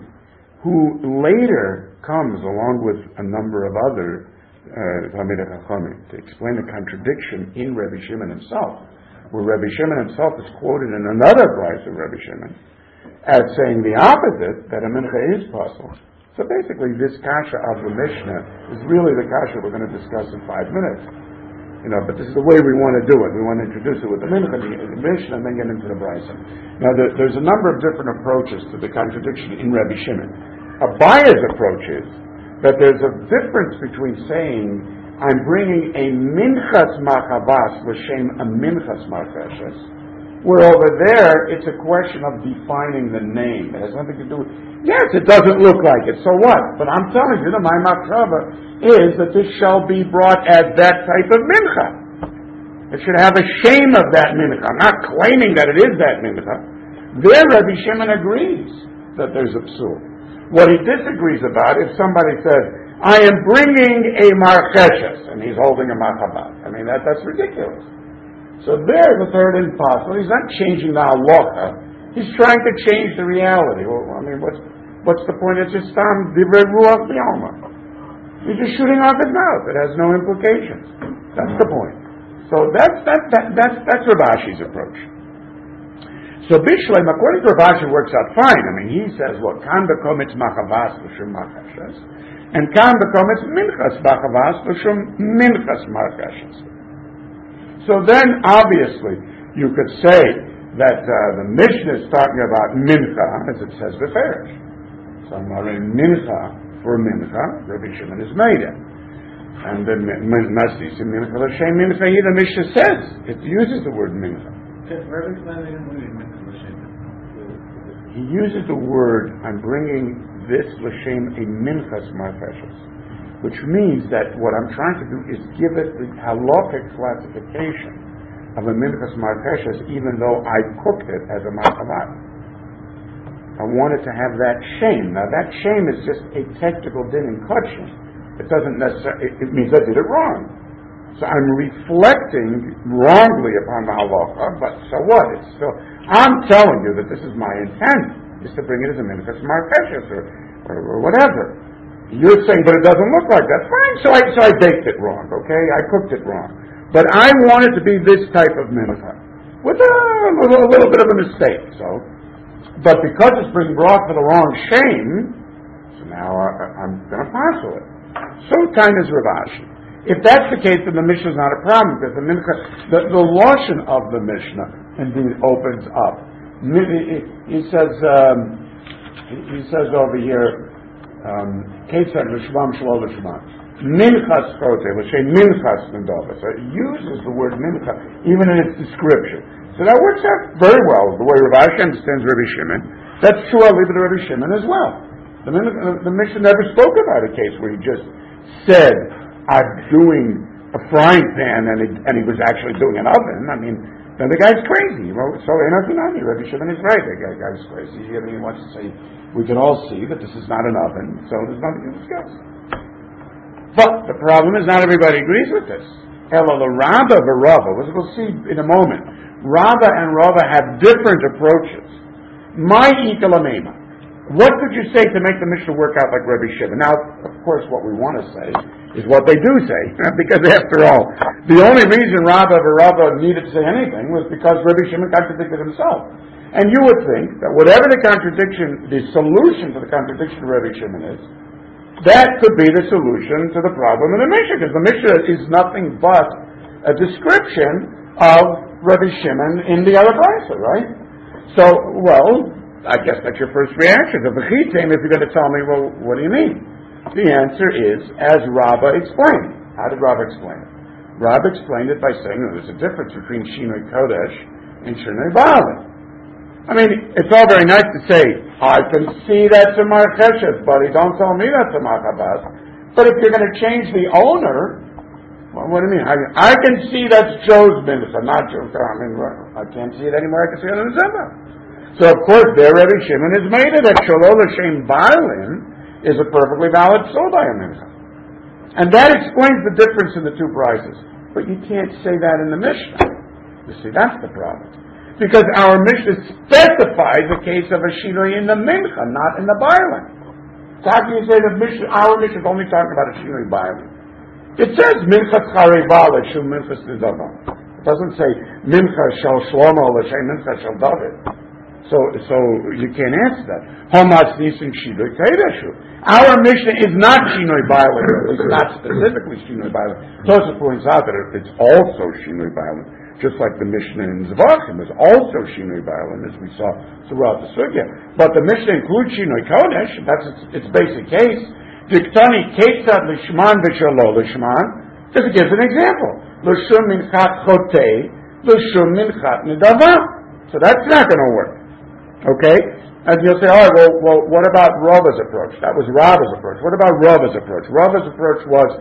who later comes along with a number of other Uh, to explain the contradiction in Rabbi Shimon himself, where Rabbi Shimon himself is quoted in another verse of Rabbi Shimon as saying the opposite, that a mincha is possible. So basically, this kasha of the Mishnah is really the kasha we're going to discuss in five minutes. You know, but this is the way we want to do it. We want to introduce it with the mincha, the Mishnah, and then get into the brisa. Now, there, there's a number of different approaches to the contradiction in Rabbi Shimon. Abaya's approach is that there's a difference between saying, I'm bringing a minchas machavas l'shem a minchas marcheshes, where over there, it's a question of defining the name. It has nothing to do with, yes, it doesn't look like it, so what? But I'm telling you that my machshava is that this shall be brought as that type of mincha. It should have a shame of that mincha. I'm not claiming that it is that mincha. There, Rabbi Shimon agrees that there's a psul. What he disagrees about, if somebody says, I am bringing a marcheshes, and he's holding a machabat. I mean, that, that's ridiculous. So there, the third impossible, he's not changing the halacha, he's trying to change the reality. Well, I mean, what's, what's the point? It's just tam divrei ruach b'alma. He's just shooting off his mouth. It has no implications. That's the point. So that's, that, that, that's, that's Rav Ashi's approach. So Bishleim, according to Rav Ashi, works out fine. I mean, he says, look, kan bekomitz machavas l'shum marcheshes, and kan bekomitz minchas machavas l'shum minchas marcheshes. So then, obviously, you could say that uh, the Mishnah is talking about mincha, as it says beferish. So marin mincha for mincha, Rabbi Shimon is made it. And then Nasi mincha l'shem mincha, the Mishnah says, it uses the word mincha. He uses the word, I'm bringing this l'shem a minchas marcheshes, which means that what I'm trying to do is give it the halachic classification of a minchas marcheshes, even though I cooked it as a marchavat. I wanted to have that shame. Now that shame is just a technical din in kutshim. It doesn't necessarily, it, it means I did it wrong. So I'm reflecting wrongly upon the halacha, but so what? It's still, I'm telling you that this is my intent, is to bring it as a minchas marcheshes or, or, or whatever. You're saying, but it doesn't look like that. Fine, so I, so I baked it wrong, okay? I cooked it wrong. But I want it to be this type of mincha, with a, with a little bit of a mistake, so. But because it's being brought for the wrong shame, so now I, I'm going to parcel it. So kind is Rav Ashi. If that's the case, then the Mishnah is not a problem, because the mincha, the, the lashon of the Mishnah indeed opens up. He says, um, he says over here, Ketzad l'shmam shlo l'shmam. Minchas chote, l'shem minchas nidava. So it uses the word mincha even in its description. So that works out very well, the way Rav Ashi understands Rabbi Shimon. That's true, I'll leave it to Rabbi Shimon as well. The, the Mishnah never spoke about a case where he just said, I'm doing a frying pan, and he, and he was actually doing an oven. I mean, then the guy's crazy. Well, so Enoch Rabbi Shimon is right. The guy, guy's crazy. I mean, he wants to say, we can all see that this is not an oven, so there's nothing to discuss. But the problem is not everybody agrees with this. Ela the Rabba v'Rava, which we'll see in a moment. Rabba and Rava have different approaches. My ikalamema. What could you say to make the Mishnah work out like Rabbi Shimon? Now, of course, what we want to say is what they do say, because after all, the only reason Rabba v'Rava needed to say anything was because Rabbi Shimon contradicted himself. And you would think that whatever the contradiction, the solution to the contradiction of Rabbi Shimon is, that could be the solution to the problem in the Mishnah, because the Mishnah is nothing but a description of Rabbi Shimon in the other brisa, right? So, well, I guess that's your first reaction. The V'chitim, if you're going to tell me, well, what do you mean? The answer is, as Rabbah explained. How did Rabbah explain it? Rabbah explained it by saying that there's a difference between Shinoi Kodesh and Shinoi Baalin. I mean, it's all very nice to say, I can see that's a Mar Chesed, buddy, don't tell me that's a Mar Chabad. But if you're going to change the owner, well, what do you mean? I, I can see that's Joe's mincha, not Joe's. I mean, well, I can't see it anymore. I can see it in the Zimba. So, of course, there Rabbi Shimon has made it that Shalol L'Shem Baalin is a perfectly valid Sodai mincha. And that explains the difference in the two prices. But you can't say that in the Mishnah. You see, that's the problem. Because our Mishnah specifies the case of a Shinoi in the mincha, not in the Baalin. So how can you say that Mishnah, our Mishnah is only talking about a Shinoi Baalin? It says Minchas Chareva L'Shem Minchas Nidava. It doesn't say Mincha Shal Shlomo L'Shem Mincha Shal David. So, so you can't answer that. Hamas Nisim Shinoi Kaideshu. Our Mishnah is not Shinoi Baalin. It's not specifically Shinoi Baalin. Tosafot points out that it's also Shinoi Baalin, just like the Mishnah in Zvachim is also Shinoi Baalin, as we saw throughout the Sugya. But the Mishnah includes Shinoi Kodesh. That's its, its basic case. Diktani Ketzad Lishman V'Shalo Lishman, because it gives an example. L'shum Minchat Chotei, L'shum Minchat Nidava. So that's not going to work. Okay? And you'll say, all right, well, well, what about Rava's approach? That was Rava's approach. What about Rava's approach? Rava's approach was,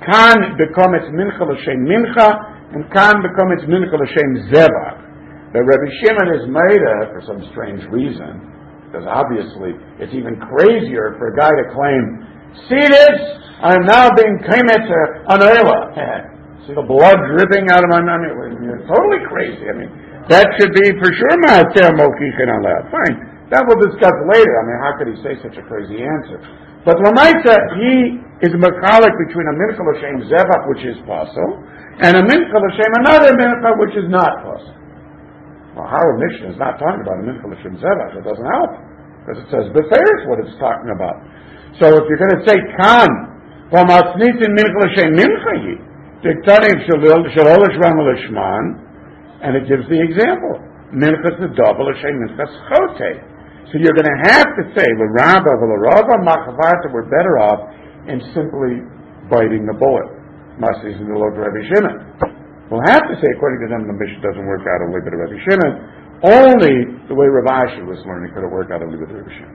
Kan become its Mincha L'Shem Mincha, and Kan become its Mincha L'Shem Zevach. But Rabbi Shimon has made it, for some strange reason, because obviously it's even crazier for a guy to claim, see this? I'm now being kamet an oila. See the blood dripping out of my mouth. You're totally crazy. I mean, that should be for sure ma'ater mokichin aleh. Fine. That we'll discuss later. I mean, how could he say such a crazy answer? But Lamaita, he is mechalik between a mincha l'shem zevach, which is possible, and a mincha l'shem another mincha, which is not possible. Well, how a Mishnah is not talking about a mincha l'shem zevach, it doesn't help, because it says beferish what it's talking about. So if you're going to say kan, v'masnitin mincha l'shem mincha yi, diktanim shalol l'shvam l'shman, and it gives the example, minchas l'dava l'shem minchas chotei. So you're going to have to say, l'rabba v'l'rava ma'chavarta, we're better off in simply biting the bullet. Masis in the Lord Rabbi Shimon. We'll have to say, according to them, the Mishnah doesn't work out only with Rabbi Shimon. Only the way Rav Ashi was learning could it work out only with Rabbi Shimon.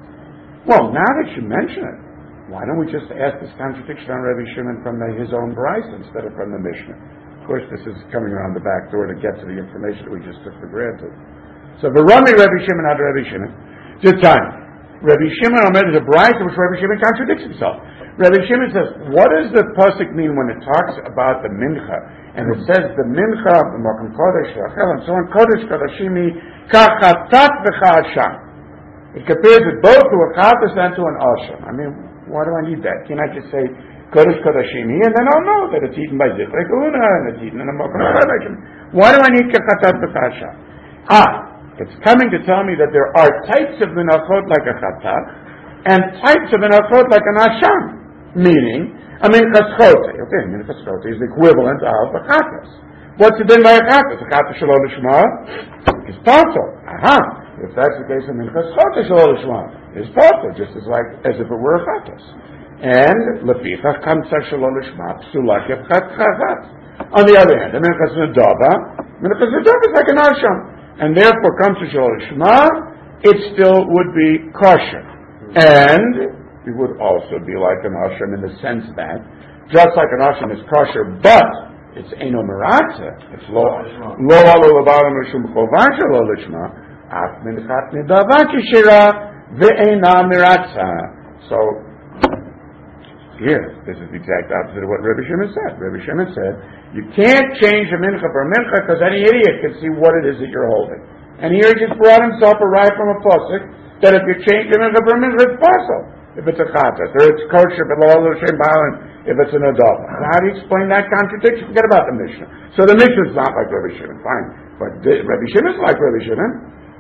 Well, now that you mention it, why don't we just ask this contradiction on Rabbi Shimon from the, his own brisa instead of from the Mishnah? Of course, this is coming around the back door to get to the information that we just took for granted. So, Varami Rabbi Shimon had Rabbi Shimon. Just time. Rabbi Shimon Omed is a brisa which Rabbi Shimon contradicts himself. Rabbi Shimon says, what does the pasuk mean when it talks about the mincha? And it says the mincha, the Mokum Kodesh, and so on, Kodesh Kodashimi, kachatat v'cha'asham. It compares it both to a chatas and to an asham. I mean, why do I need that? Can I just say Kodesh Kodashimi, and then I'll know that it's eaten by Zitrei Kahuna, and it's eaten in a Mokum Kodesh. Why do I need kachatat v'cha'asham? Ah, it's coming to tell me that there are types of minachot like a chatat, and types of minachot like an asham. Meaning, a minchas chote. Okay, minchas chote is the equivalent of a chatas. What's it then by a chatas? A chatas shelo lishma is pato. Aha. If that's the case, a minchas chote shelo lishma is pato, just as like as if it were a chatas. And lefichach kamsa shelo lishma psula kepchat chatas. On the other hand, a minchas nedava, minchas nedava is like an asham, and therefore kamsa shelo lishma, it still would be kosher. And it would also be like an ashram in the sense that, just like an ashram is kosher, but it's eno meratza, it's lo lo alo levarim mishum chovasha lo lishma, af minchat nedava kishira ve'ena meratza. So here, this is the exact opposite of what Rebbe Shimon said. Rebbe Shimon said, you can't change a mincha for a mincha because any idiot can see what it is that you're holding. And here he just brought himself a right from a pasuk that if you change a mincha for a mincha, it's possible. If it's a chatas, or it's kosher, but lo l'shem ba'alim, if it's an adult. How do you explain that contradiction? Forget about the Mishnah. So the Mishnah is not like Rebbe Shimon, fine. But the, Rebbe Shimon is like Rebbe Shimon.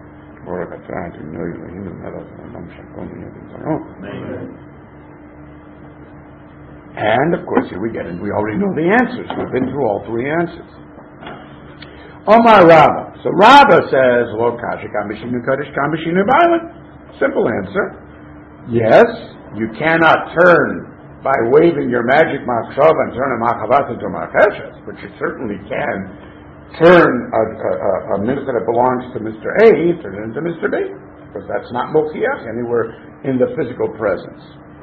And of course, here we get it. We already know the answers. We've been through all three answers. Omar Rabbah. So Rabbah says, "Lo kasha kam b'shinu kodesh kam b'shinu b'alim." Simple answer. Yes, you cannot turn by waving your magic machshav and turn a machavas into a macheshes, but you certainly can turn a, a, a mincha that belongs to Mister A, turn it into Mister B, because that's not mochiach anywhere in the physical presence.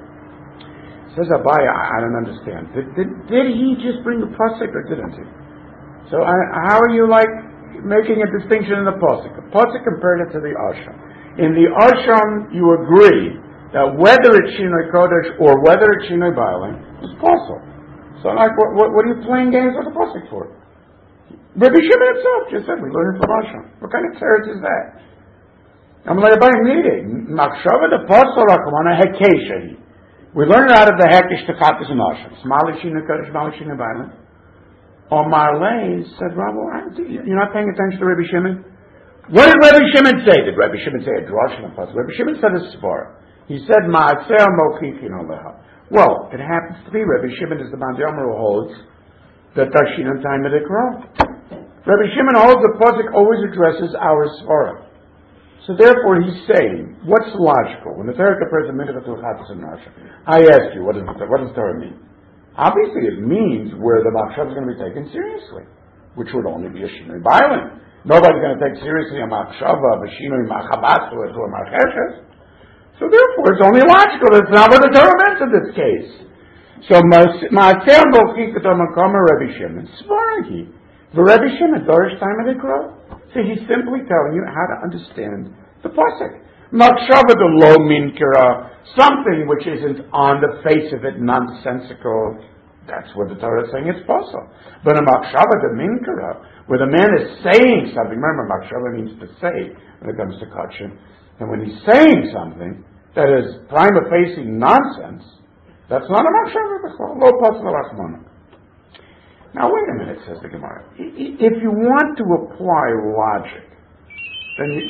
Says Abaya, I don't understand. Did, did, did he just bring the pasuk or didn't he? So I, how are you like making a distinction in the pasuk? The pasuk compared it to the ashram. In the ashram, you agree that whether it's Shinoi Kodesh or whether it's Shinoi Baalim is possible. So, like, what, what, what are you playing games with the pasuk for? Rebbe Shimon himself just said we learned it from Ashram. What kind of teretz is that? I'm like by meeting Machshava the pasuk Rakamana Hekeshahi. We learn it out of the Hekesh to Chatas and Ashram. Smali Shinoi Kodesh, Smali Shinoi Baalim. Omar Lei said, Rabbi, you're not paying attention to Rebbe Shimon? What did Rebbe Shimon say? Did Rebbe Shimon say a drush in a pasuk? Rebbe Shimon said a svara. He said, Ma'aseh mochichin aleha. Well, it happens to be Rebbe Shimon is the Ban Yomer who holds that Tashin and time of the Kro. Rebbe Shimon holds the pasuk always addresses our svara. So therefore he's saying, what's logical? When the Torah compares the mincha to a chatas and nasha, I ask you, what does, what does Torah mean? Obviously it means where the machshav is going to be taken seriously, which would only be a shinoi bailing. Nobody's going to take seriously a machshava, a shinoi machabas, or a macheshes. So therefore, it's only logical that it's not what the Torah meant in this case. So, Ma'aser Bochik K'tomakoma Rebbe Shimon, Svaragi. The Rebbe Shimon, Dorish time of the Kro. So he's simply telling you how to understand the pasuk. Machshava de lo minkira, something which isn't on the face of it nonsensical. That's what the Torah is saying it's possible. But a machshava de minkira, where the man is saying something. Remember, machshava means to say when it comes to kachin. And when he's saying something that is prima facie nonsense, that's not a machshava. Lo pasuk l'achmana. Now wait a minute, says the Gemara. If you want to apply logic, then you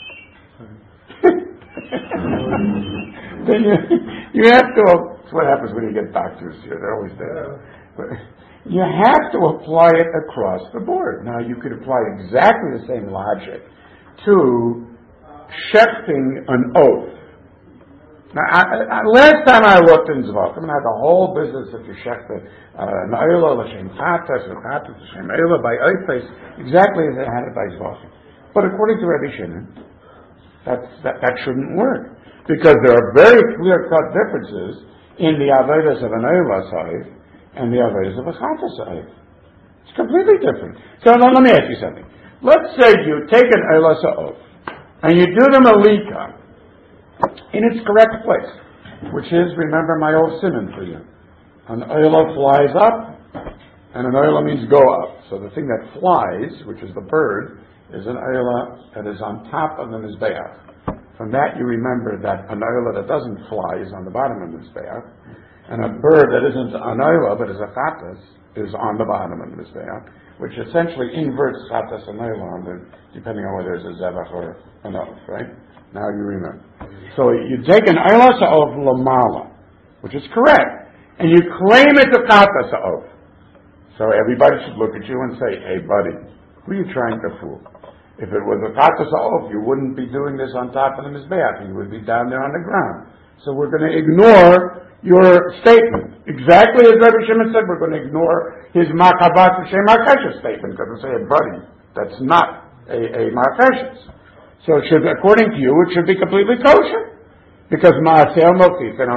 then you, you have to. That's what happens when you get doctors here. They're always there. But you have to apply it across the board. Now you could apply exactly the same logic to shechting an oath. Now, I, I, last time I looked in Zvachim, I had the whole business of you shechting na'ila l'shem chatas or chatas l'shem na'ila by oaths, exactly as they had it by Zvachim. But according to Rebbe Shimon, that's, that that shouldn't work because there are very clear-cut differences in the avodas of an na'ila sa'if and the avodas of a chatas sa'if. It's completely different. So now, let me ask you something. Let's say you take an na'ila sa'if and you do the malika in its correct place, which is, remember my old simon for you. An oila flies up, and an oila means go up. So the thing that flies, which is the bird, is an oila that is on top of the mizbeach. From that you remember that an oila that doesn't fly is on the bottom of the mizbeach, and a bird that isn't an oila but is a chatas is on the bottom of the mizbeach, which essentially inverts chatas and oila, depending on whether it's a zevach or an oath, right? Now you remember. So you take an oila of lamala, which is correct, and you claim it's a Chatas oath. So everybody should look at you and say, hey buddy, who are you trying to fool? If it was a Chatas oath, you wouldn't be doing this on top of the Mizbeach, you would be down there on the ground. So we're going to ignore your statement. Exactly as Rabbi Shimon said, we're going to ignore his Makabat Shem Makeshes statement, because we say, buddy, that's not a, a Makeshes. So it should, according to you, it should be completely kosher. Because Ma'aseh Mokif, and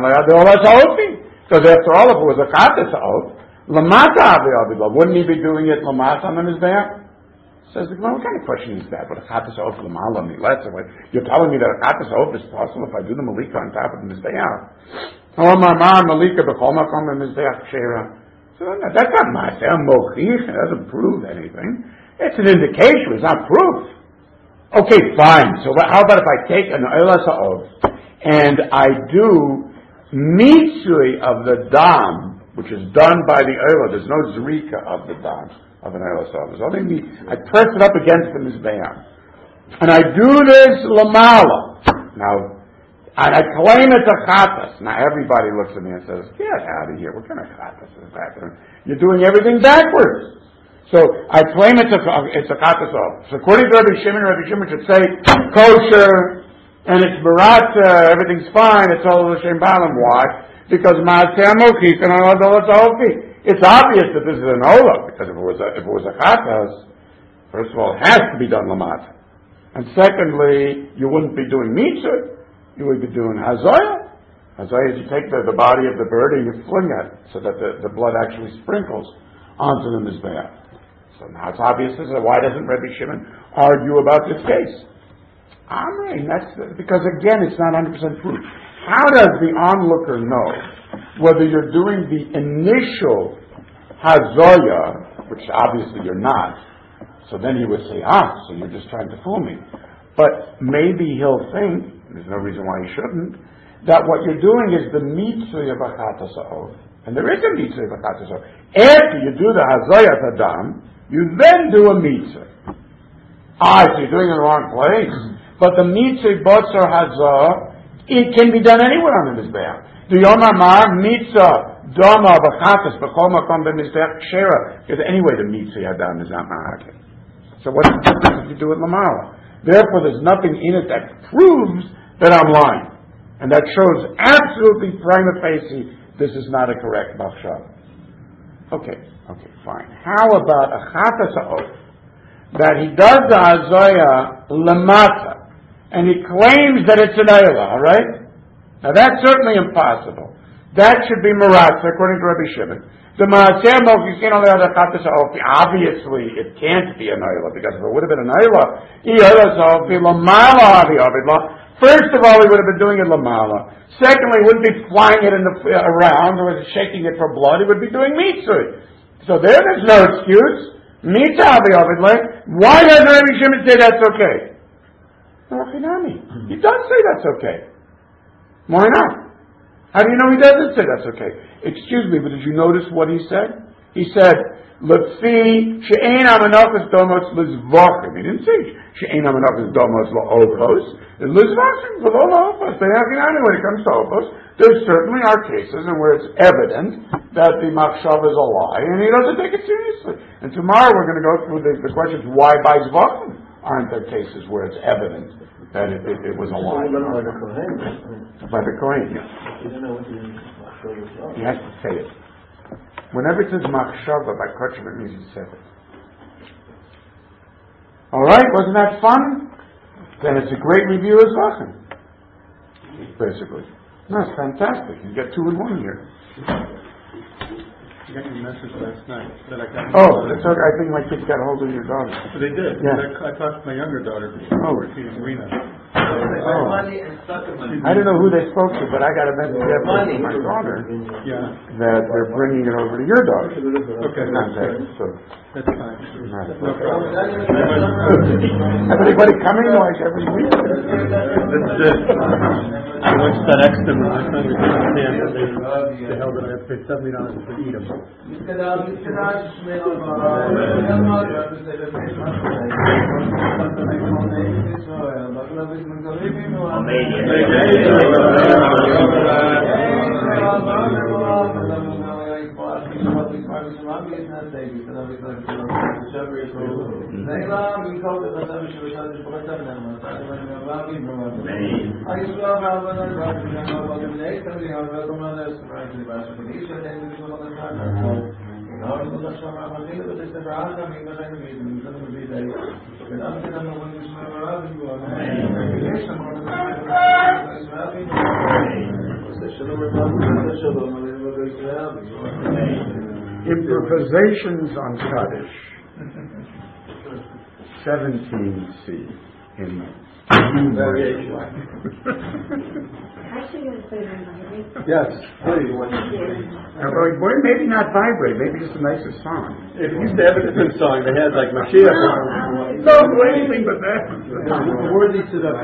because after all, if it was a Chatas oath, Lamata Avi Avi, wouldn't he be doing it Lamata on the Mizbeach? Says the Gemara, what kind of question is that? But a Chatas oath Lamala Miletz, you're telling me that a Chatas oath is possible if I do the Malika on top of the Mizbeach? Oh, my mom, Malika, B'chol Makom, and Mizbeach Shera. So no, that's not Ma'aseh Mokif, it doesn't prove anything. It's an indication, it's not proof. Okay, fine. So how about if I take an Eilas oath and I do Mitzui of the Dam, which is done by the Eilah, there's no Zrika of the Dam of an Eilas oath. There's only I press it up against the Mizbeach. And I do this Lamala. Now, and I claim it's a Chatas. Now everybody looks at me and says, get out of here, what kind of Chatas is that? You're doing everything backwards. So I claim it's a it's a Chatas oath. So according to Rabbi Shimon, Rabbi Shimon should say kosher and it's baratza, everything's fine. It's all l'shem balam. Why? Because ma'aseh mokif and adolas ofi. It's obvious that this is an olah because if it was a, if it was a Chatas, first of all, it has to be done lamata, and secondly, you wouldn't be doing mitzvah. You would be doing hazoyah. Hazoyah is you take the, the body of the bird and you fling it so that the, the blood actually sprinkles onto the mizbeach. So now it's obvious. So why doesn't Rabbi Shimon argue about this case? I mean, that's because again, it's not one hundred percent proof. How does the onlooker know whether you're doing the initial hazoyah, which obviously you're not? So then he would say, ah, so you're just trying to fool me. But maybe he'll think, there's no reason why he shouldn't, that what you're doing is the mitzvah of a Chatas oath. And there is a mitzvah of a Chatas oath. After you do the hazoyah adam, you then do a mitzvah. Ah, so you're doing it in the wrong place. But the mitzvah botzar hazah, it can be done anywhere on the mizbeach. The yom amar mitzvah dama b'chatas b'chol makom b'mizbeach shera. Because anyway, the mitzvah adam is not ma'akev. So what's the difference if you do it lamala? Therefore, there's nothing in it that proves that I'm lying, and that shows absolutely prima facie this is not a correct machshava. Okay. Okay, fine. How about a Chatas oath that he does the hazoyah lamata and he claims that it's an eilah, all right? Now that's certainly impossible. That should be maratza according to Rabbi Shimon. The maaseh mokif only has a Chatas oath. Obviously, it can't be an eilah because if it would have been an eilah, first of all, he would have been doing it lamala. Secondly, he wouldn't be flying it in the around or shaking it for blood. He would be doing mitzvah. So there, there's no excuse. Why does Rabbi Shimon say that's okay? He does say that's okay. Why not? How do you know he doesn't say that's okay? Excuse me, but did you notice what he said? He said, "Lefi she'ein amenachas domos lizvachim." He didn't say she'ein amenachas domos la'opos. Lizvachim la'opos. They have when it comes to opos. There certainly are cases in where it's evident that the machshav is a lie, and he doesn't take it seriously. And tomorrow we're going to go through the, the questions why by zvachim aren't there cases where it's evident that it, it, it was a lie. By the Kohen. By the Kohen, yes. He has to say it. Whenever it says machshava by Kochim, it means he said it. Alright, wasn't that fun? Then it's a great review of Zvachim. Basically. No, it's fantastic. You get two in one here. I got your message last night that I got. Oh, that's okay. I think my kids got a hold of your daughter. So they did. Yeah. I, I talked to my younger daughter before. She's Rena. Oh. I don't know who they spoke to, but I got a message from my daughter Yeah. that they're bringing it over to your daughter. Okay. Contact, so. That's fine. Right. No problem. Everybody coming like every week? That's it. I once FedExed them the last time we did the camp, and they, they held it. I had to pay seventy dollars to eat them. Amazing. Improvisations on Kaddish, seventeen C in Variation. Yes, please. Uh, well, maybe not vibrate, maybe just the nicest song. If you used to have a different song, they had like Mashiach. No, anything but that. Worthy to the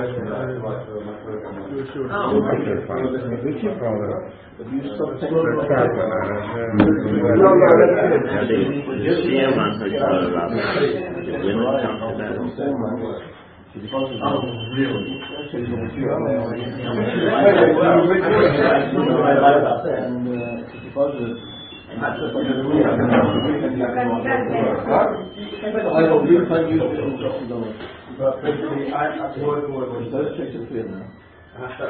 Okay, fine. We keep rolling up. But you still take Let's it. tap on that. No, no, Oh, really? And because of not just like the real, I don't really find you to but basically, I I what what does take to feel now. No, no,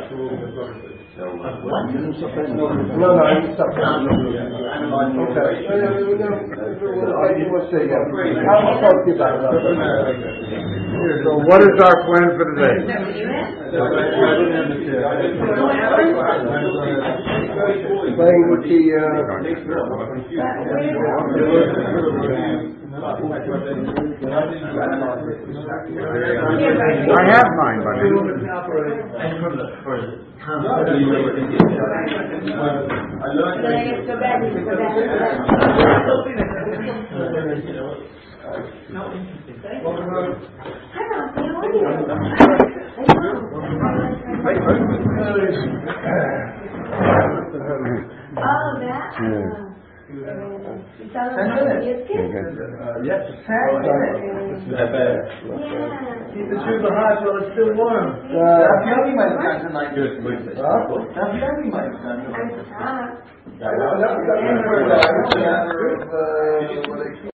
I didn't stop. Okay. I was saying, I'll talk to you about it. So what is our plan for today? Playing with the, I have mine, buddy. Oh, that? Yeah. Yes. Yeah. Keep the sugar hot while it's still warm. Now, Fiona might have gotten tonight. Now, Fiona might have gotten tonight. I'm shocked. Yeah, well, that was a matter of, uh, what they